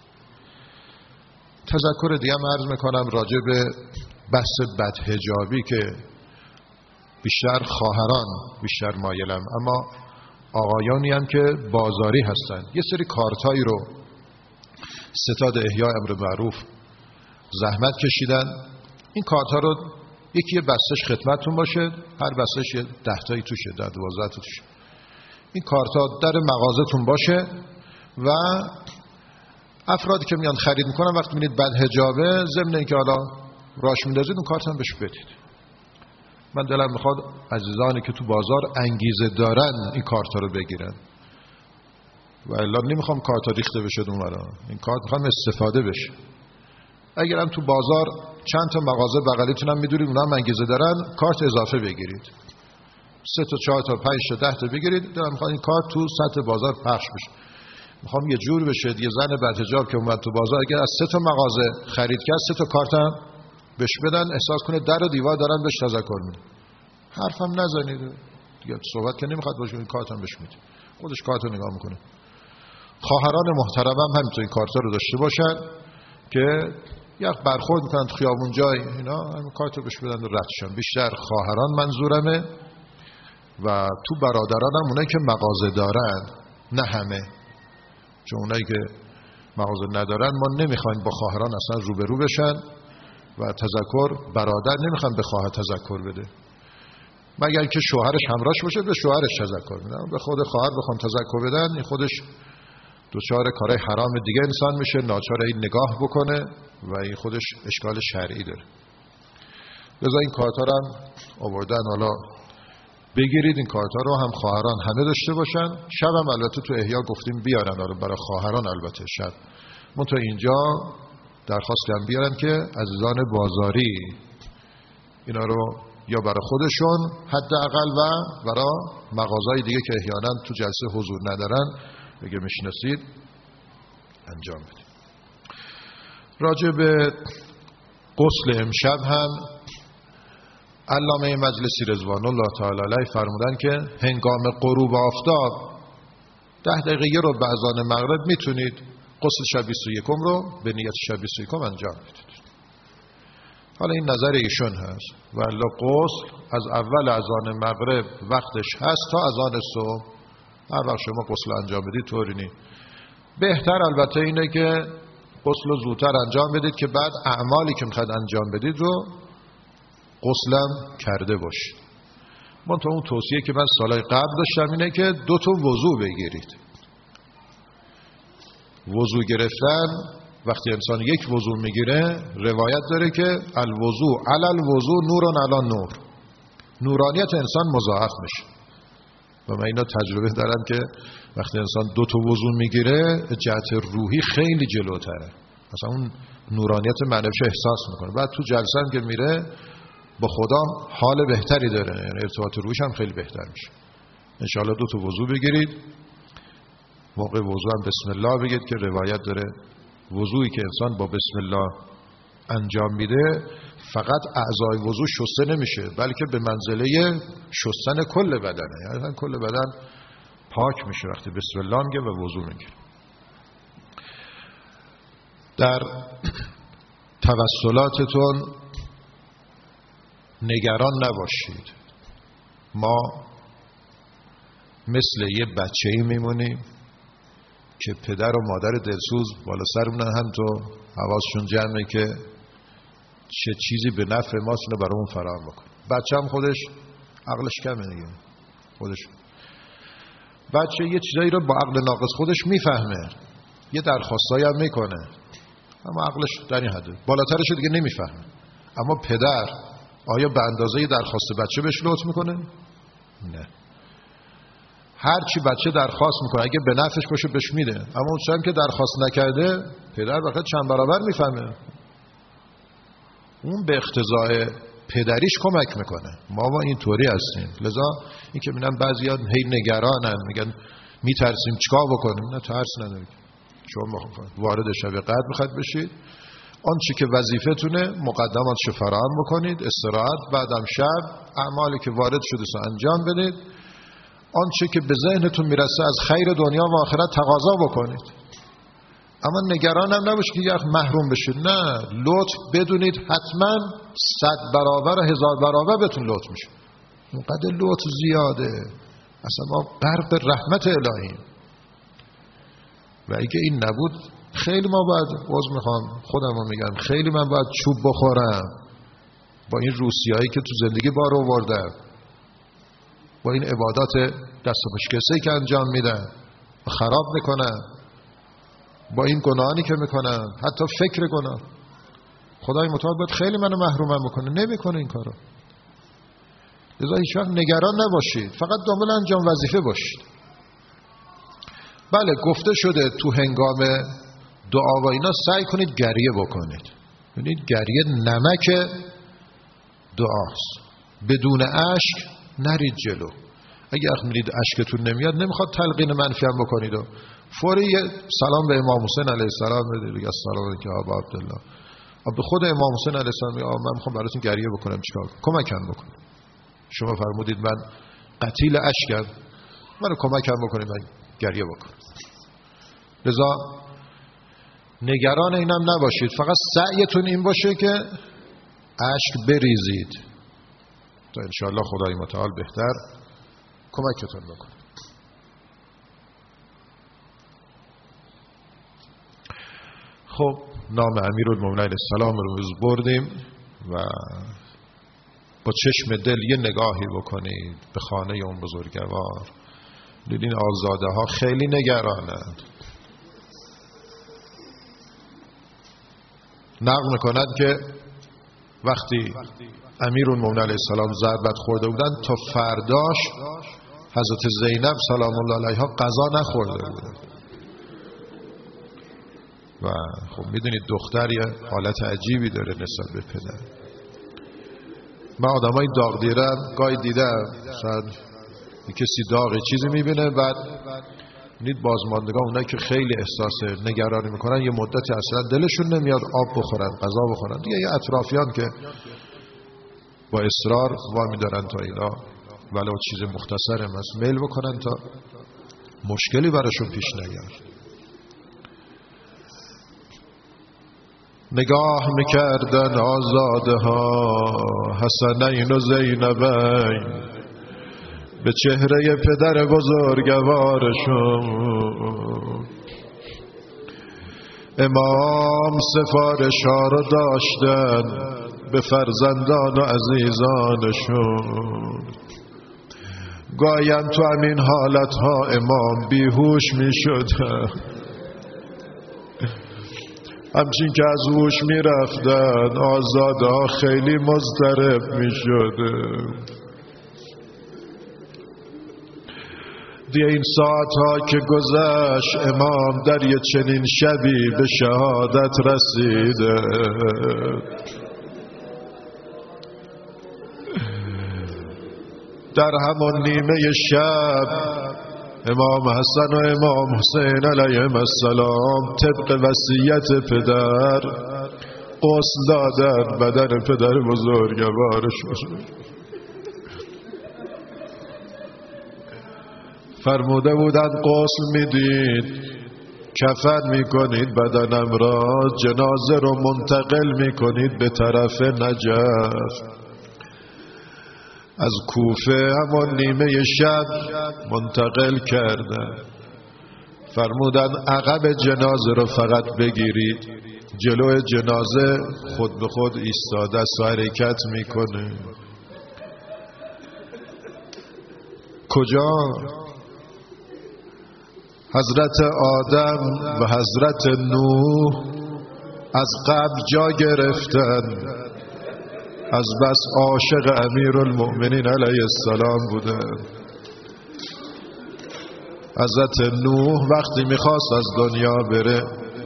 تذکر دیگه هم عرض میکنم راجع به بحث بدحجابی که بیشتر خواهران بیشتر مایلم، اما آقایانی هم که بازاری هستن یه سری کارتایی رو ستاد احیاء امر معروف زحمت کشیدن. این کارتا رو یکی بستش خدمتتون باشه، هر بستش 10 تایی توشه، 10-12 تا توشه. این کارتا در مغازتون باشه و افرادی که میان خرید میکنن وقتی میبینید بدحجابه، ضمن اینکه حالا راش میندازید اون کارت هم بهش بدید. من دلم میخواد عزیزانی که تو بازار انگیزه دارن این کارتا رو بگیرن. و الا نمیخوام کارت ریخته بشه اونورا. این کارت میخوام استفاده بشه. اگرم تو بازار چند تا مغازه بغلیتونم میدونید اونها هم انگیزه دارن، کارت اضافه بگیرید، 3 تا 4 تا 5 تا 10 تا بگیرید. دارم میخوام این کارت تو سطح بازار پخش بشه. میخوام یه جور بشه یه زن بدحجاب که اومد تو بازار اگر از 3 تا مغازه خرید کرد 3 تا کارت هم بهش بدن، احساس کنه در و دیوار دارن بهش تذکر میدن. حرفم نزنید دیگه، صحبت که نمیخواد باشه، این کارت هم بهش میده، خودش کارت رو نگاه میکنه. خواهران محترمم همینطور این کارت رو داشته باشن که یک برخورد میکنن تو خیابون جای اینا همین کارت رو بهش بدن و رد شن. بیشتر خواهران منظورمه و تو برادرانم اونایی که مغازه دارن، نه همه، چون اونایی که مغازه ندارن ما نمیخوایم با خواهران اصلا روبرو بشن و تذکر برادر نمیخوام به خواهر تذکر بده، مگر که شوهرش همراهش باشه به شوهرش تذکر میدن. به خود خواهر بخوام تذکر بدن این خودش دوچار کارهای حرام دیگه انسان میشه، ناچار این نگاه بکنه و این خودش اشکال شرعی داره. لذا این کارتا رو هم آوردن، حالا بگیرید این کارتا رو، هم خواهران همه داشته باشن. شب هم البته تو احیا گفتیم بیارن، حالا برای خواهران البته شب من تو اینجا درخواست کردم بیارن که عزیزان بازاری اینا رو یا برای خودشون حداقل و برای مغازهای دیگه که احیانا تو جلسه حضور ندارن اگه میشناسید انجام بدید. راجع به غسل امشب هم علامه مجلسی رضوان الله تعالی علیه فرمودن که هنگام غروب آفتاب 10 دقیقه یه رو به اذان مغرب میتونید غسل شب 21 رو به نیت شب 21 انجام بدید. حالا این نظر ایشون هست و الا غسل از اول اذان مغرب وقتش هست تا اذان صبح، هر وقت شما غسل انجام بدید طوری نیست. بهتر البته اینه که غسل رو زودتر انجام بدید که بعد اعمالی که میخواید انجام بدید رو غسلم کرده باشید. من تو اون توصیه که من سالهای قبل داشتم اینه که 2 تا وضو بگیرید. وضو گرفتن وقتی انسان یک وضو میگیره روایت داره که الوضو علی الوضو نورن علی نور، نورانیت انسان مضاعف میشه و من اینا تجربه دارم که وقتی انسان 2 تا وضو میگیره جهت روحی خیلی جلوتره، مثلا اون نورانیت معنویش احساس میکنه. بعد تو جلسه هم که میره با خدا حال بهتری داره، یعنی ارتباط روحش هم خیلی بهتر میشه. انشاءالله 2 تا وضو بگیرید. موقع وضو هم بسم الله بگید که روایت داره وضویی که انسان با بسم الله انجام میده فقط اعضای وضو شسته نمیشه بلکه به منزله شستن کل بدنه، یعنی کل بدن پاک میشه وقتی بسم الله میگه و وضو میگه. در توسلاتتون نگران نباشید. ما مثل یه بچه‌ای میمونیم که پدر و مادر دلسوز بالا سرمونن، هم تو حواسشون جمعه که چه چیزی به نفع ماست اینو برامون فراهم بکن. بچه هم خودش عقلش کمه دیگه، خودش بچه یه چیزایی رو با عقل ناقص خودش میفهمه، یه درخواستایی هم میکنه اما عقلش در این حده، بالاترش دیگه نمیفهمه. اما پدر آیا به اندازه درخواست بچه بهش لطف میکنه؟ نه. هر چی بچه درخواست میکنه اگه به نفعش باشه بهش میده، اما اون چیزی که درخواست نکرده پدر واقعا چند برابر میفهمه، اون به اقتضای پدریش کمک میکنه. ما اینطوری هستیم. لذا این که میگن بعضیا هی نگرانن میگن میترسیم چیکار بکنیم، نه ترس ندارید. شما وارد شب قدر میخواید بشید، آنچه که وظیفتونه مقدماتش فراهم بکنید، استراحت، بعدم شب اعمالی که وارد شده سو انجام بدید، آنچه که به ذهنتون میرسه از خیر دنیا و آخرت تقاضا بکنید. اما نگران هم نباشید که یک محروم بشید، نه، لطف بدونید حتما 100 برابر و 1000 برابر بهتون لطف میشه. اونقدر لطف زیاده، اصلا ما غرق رحمت الهیم. و اگه این نبود خیلی ما باید، عذر میخوام خودم رو میگم، خیلی من باید چوب بخورم با این روسیایی که تو زندگی بار آوردن، با این عبادات دست و پشکسته که انجام میدن و خراب میکنن، با این گناهانی که میکنن، حتی فکر گناه. خدای متعال باید خیلی منو محرومم بکنه، نمیکنه این کارو. لذا هیچ وقت نگران نباشید، فقط دنبال انجام وظیفه باشید. بله گفته شده تو هنگام دعا و اینا سعی کنید گریه بکنید. ببینید گریه نمک دعاست. بدون اشک نرید جلو. اگه میرید اشکتون نمیاد نمیخواد تلقین منفی هم بکنید و فوری سلام به امام حسین علیه السلام بدید. السلام علیکم ابا عبدالله. به خود امام حسین علیه السلام میگه من میخوام براتون گریه بکنم، چیکار کنم؟ کمکم بکن. شما فرمودید من قتیل اشکم، منو کمکم بکنید من گریه بکنم. لذا نگران اینم نباشید، فقط سعیتون این باشه که اشک بریزید تا انشاءالله خدای متعال بهتر کمکتون بکنه. خب نام امیرالمومنین السلام رو روز بردیم و با چشم دل یه نگاهی بکنید به خانه اون بزرگوار. دیدین آزاده ها خیلی نگرانند. نقل میکنند که وقتی امیرالمومنین علیه السلام ضربت خورده بودن تا فرداش حضرت زینب سلام الله علیها غذا نخورده بودن و خب میدونید دختر یه حالت عجیبی داره نسبت به پدر. من آدمای داغ دیرم گاهی دیدم شاید کسی داغ چیزی میبینه بعد نید بازماندگان اونایی که خیلی احساس نگرانی میکنن یه مدتی اصلا دلشون نمیاد آب بخورن غذا بخورن دیگه. یه اطرافیان که با اصرار وامی دارن تا اینا ولو چیز مختصر هم هست میل بکنن تا مشکلی براشون پیش نیاد. نگاه میکردن آزاده ها حسنین و زینبین به چهره پدر بزرگوارشون. امام سفارش ها رو داشتن به فرزندان و عزیزانشون. گایم تو همین حالت ها امام بیهوش می شدن، همچین که از هوش می رفتن آزاده ها خیلی مضطرب می شدن. دیگه این ساعتها که گذشت امام در یه چنین شبی به شهادت رسیده. در همون نیمه شب امام حسن و امام حسین علیهم السلام طبق وصیت پدر غسل دادن بدن پدر بزرگوارشون. فرموده بودن غسل میدید، کفن میکنید بدنم را، جنازه رو منتقل میکنید به طرف نجف. از کوفه همون نیمه شب منتقل کردن. فرمودن عقب جنازه رو فقط بگیرید، جلو جنازه خود به خود ایستاده است و حرکت میکنه. کجا؟ حضرت آدم و حضرت نوح از قبر جا گرفتن، از بس عاشق امیرالمؤمنین علیه السلام بودن. حضرت نوح وقتی میخواست از دنیا بره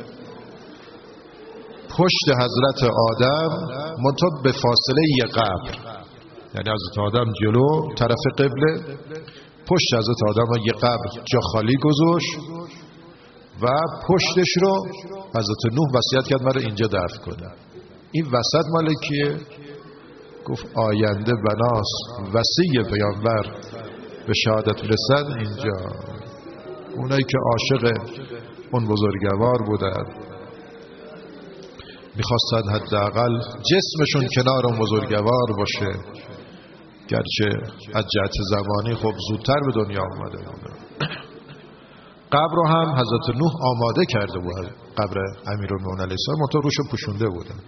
پشت حضرت آدم منتها به فاصله یه قبر، یعنی حضرت آدم جلو طرف قبله، پشت حضرت آدم یه قبر جا خالی گذاشت و پشتش رو حضرت نوح وصیت کرد مرا اینجا دفن کنه. این وسط مال کیه؟ گفت آینده بناس وصی پیامبر به شهادت رسن اینجا. اونایی که عاشق اون بزرگوار بودن میخواستن حداقل جسمشون کنار اون بزرگوار باشه، گرچه از جهت زمانی خب زودتر به دنیا آمده بودن. قبر رو هم حضرت نوح آماده کرده بود، قبر امیرالمومنین علیه السلام، منتها روشو پوشونده بودن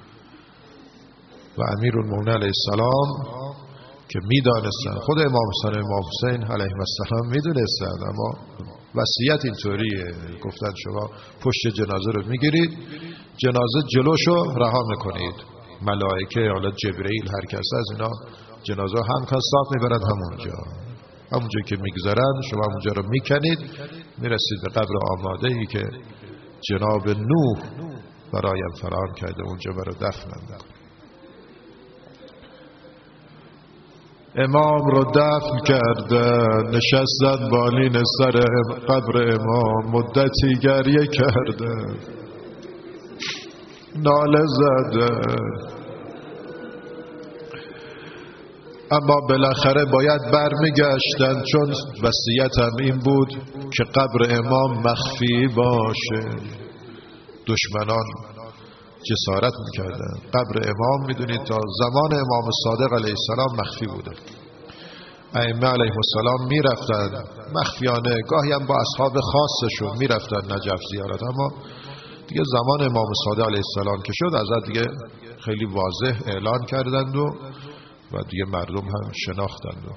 و امیرالمومنین علیه السلام که میدانستن، خود امام حسن امام حسین علیهم السلام میدونستن، اما وصیت اینطوریه، گفتن شما پشت جنازه رو میگیرید، جنازه جلوشو رها میکنید، ملائکه حالا جبرئیل هر کس از اینا جنازه هم کسات میبرن همونجا که میگذارن شما همونجا رو میکنید، میرسید به قبر آماده‌ای که جناب نوح برایم فراهم کرده، اونجا برای دفنم. امام رو دفن کردن، نشستن بالین سر قبر امام، مدتی گریه کردن، ناله زدن، اما بالاخره باید برمیگشتن، چون وصیتم این بود که قبر امام مخفی باشه. دشمنان جسارت میکردن. قبر امام میدونید تا زمان امام صادق علیه السلام مخفی بوده. ائمه علیه السلام میرفتن مخفیانه، گاهی هم با اصحاب خاصشون میرفتن نجف زیارت، اما دیگه زمان امام صادق علیه السلام که شد ازت دیگه خیلی واضح اعلان کردند و دیگه مردم هم شناختند.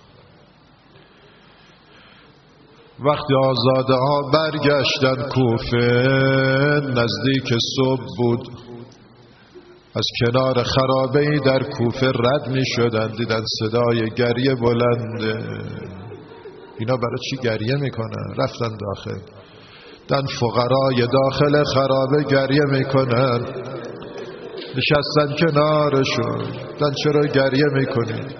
وقتی آزاده ها برگشتن کوفه، نزدیک صبح بود، از کنار خرابه‌ای در کوفه رد می شدن، دیدن صدای گریه بلنده. اینا برای چی گریه میکنن؟ رفتن داخل، دن فقرای داخل خرابه گریه میکنن، نشستن کنارشون، دن چرا گریه میکنید؟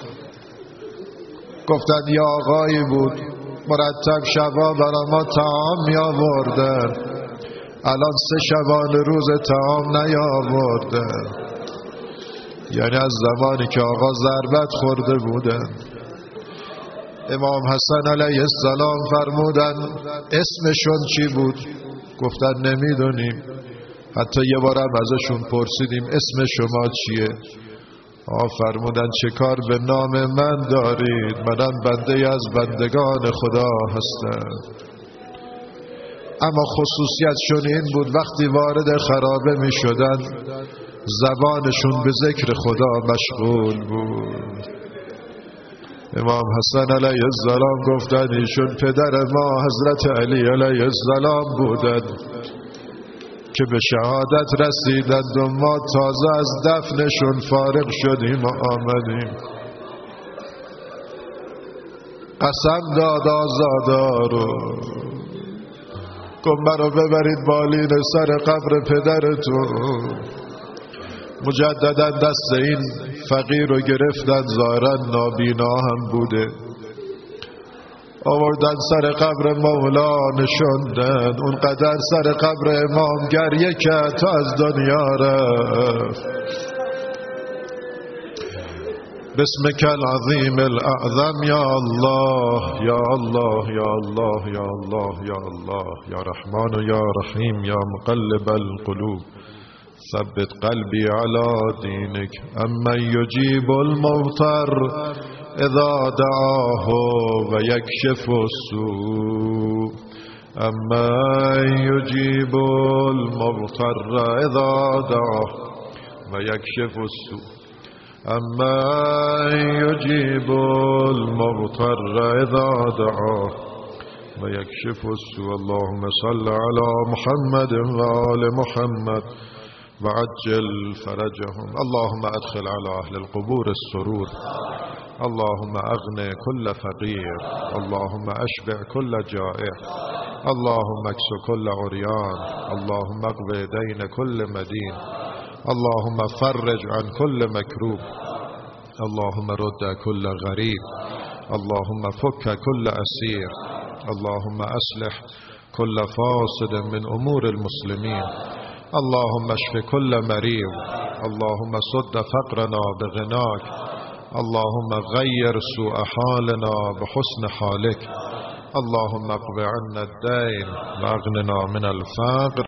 گفتن یه آقایی بود مرتب شبا برا ما طعام می آوردن، الان 3 شبانه روز طعام نیاوردن. یعنی از زمانی که آقا ضربت خورده بودن. امام حسن علیه السلام فرمودن اسمشون چی بود؟ گفتن نمیدونیم. حتی یه بارم ازشون پرسیدیم اسم شما چیه؟ فرمودن چه کار به نام من دارید؟ منم بنده از بندگان خدا هستم. اما خصوصیتشون این بود وقتی وارد خرابه می شدن زبانشون به ذکر خدا مشغول بود. امام حسن علیه السلام گفتن ایشون پدر ما حضرت علی علیه السلام بودن که به شهادت رسیدند و ما تازه از دفنشون فارغ شدیم و آمدیم. قسم داد آزادارو، گفت مرا ببرید بالین سر قبر پدرتون. مجددا دست این فقیر رو گرفتن، ظاهرا نابینا هم بوده، آوردن سر قبر مولا نشوندن. اونقدر سر قبر امام گریه کرد تا از دنیا رفت. بسمک العظیم الاعظم یا الله یا الله یا الله یا الله یا الله یا رحمان یا رحیم یا مقلب القلوب ثبت قلبی علی دینک. اما یجیب المضطر اذا دعاه و یکشف السوء. اما یجیب المضطر اذا دعاه و یکشف السوء. اما یجیب المضطر اذا دعاه و یکشف السوء. اللهم صل علی محمد و آل محمد وعجل فرجهم. اللهم ادخل على اهل القبور السرور. اللهم اغن كل فقير. اللهم اشبع كل جائع. اللهم اكس كل عريان. اللهم اقض دين كل مدين. اللهم فرج عن كل مكروب. اللهم رد كل غريب. اللهم فك كل أسير. اللهم أصلح كل فاسد من أمور المسلمين. اللهم اشف كل مريض. اللهم سد فقرنا بغناك. اللهم غير سوء حالنا بحسن حالك. اللهم اقض عنا الدين واغننا من الفقر.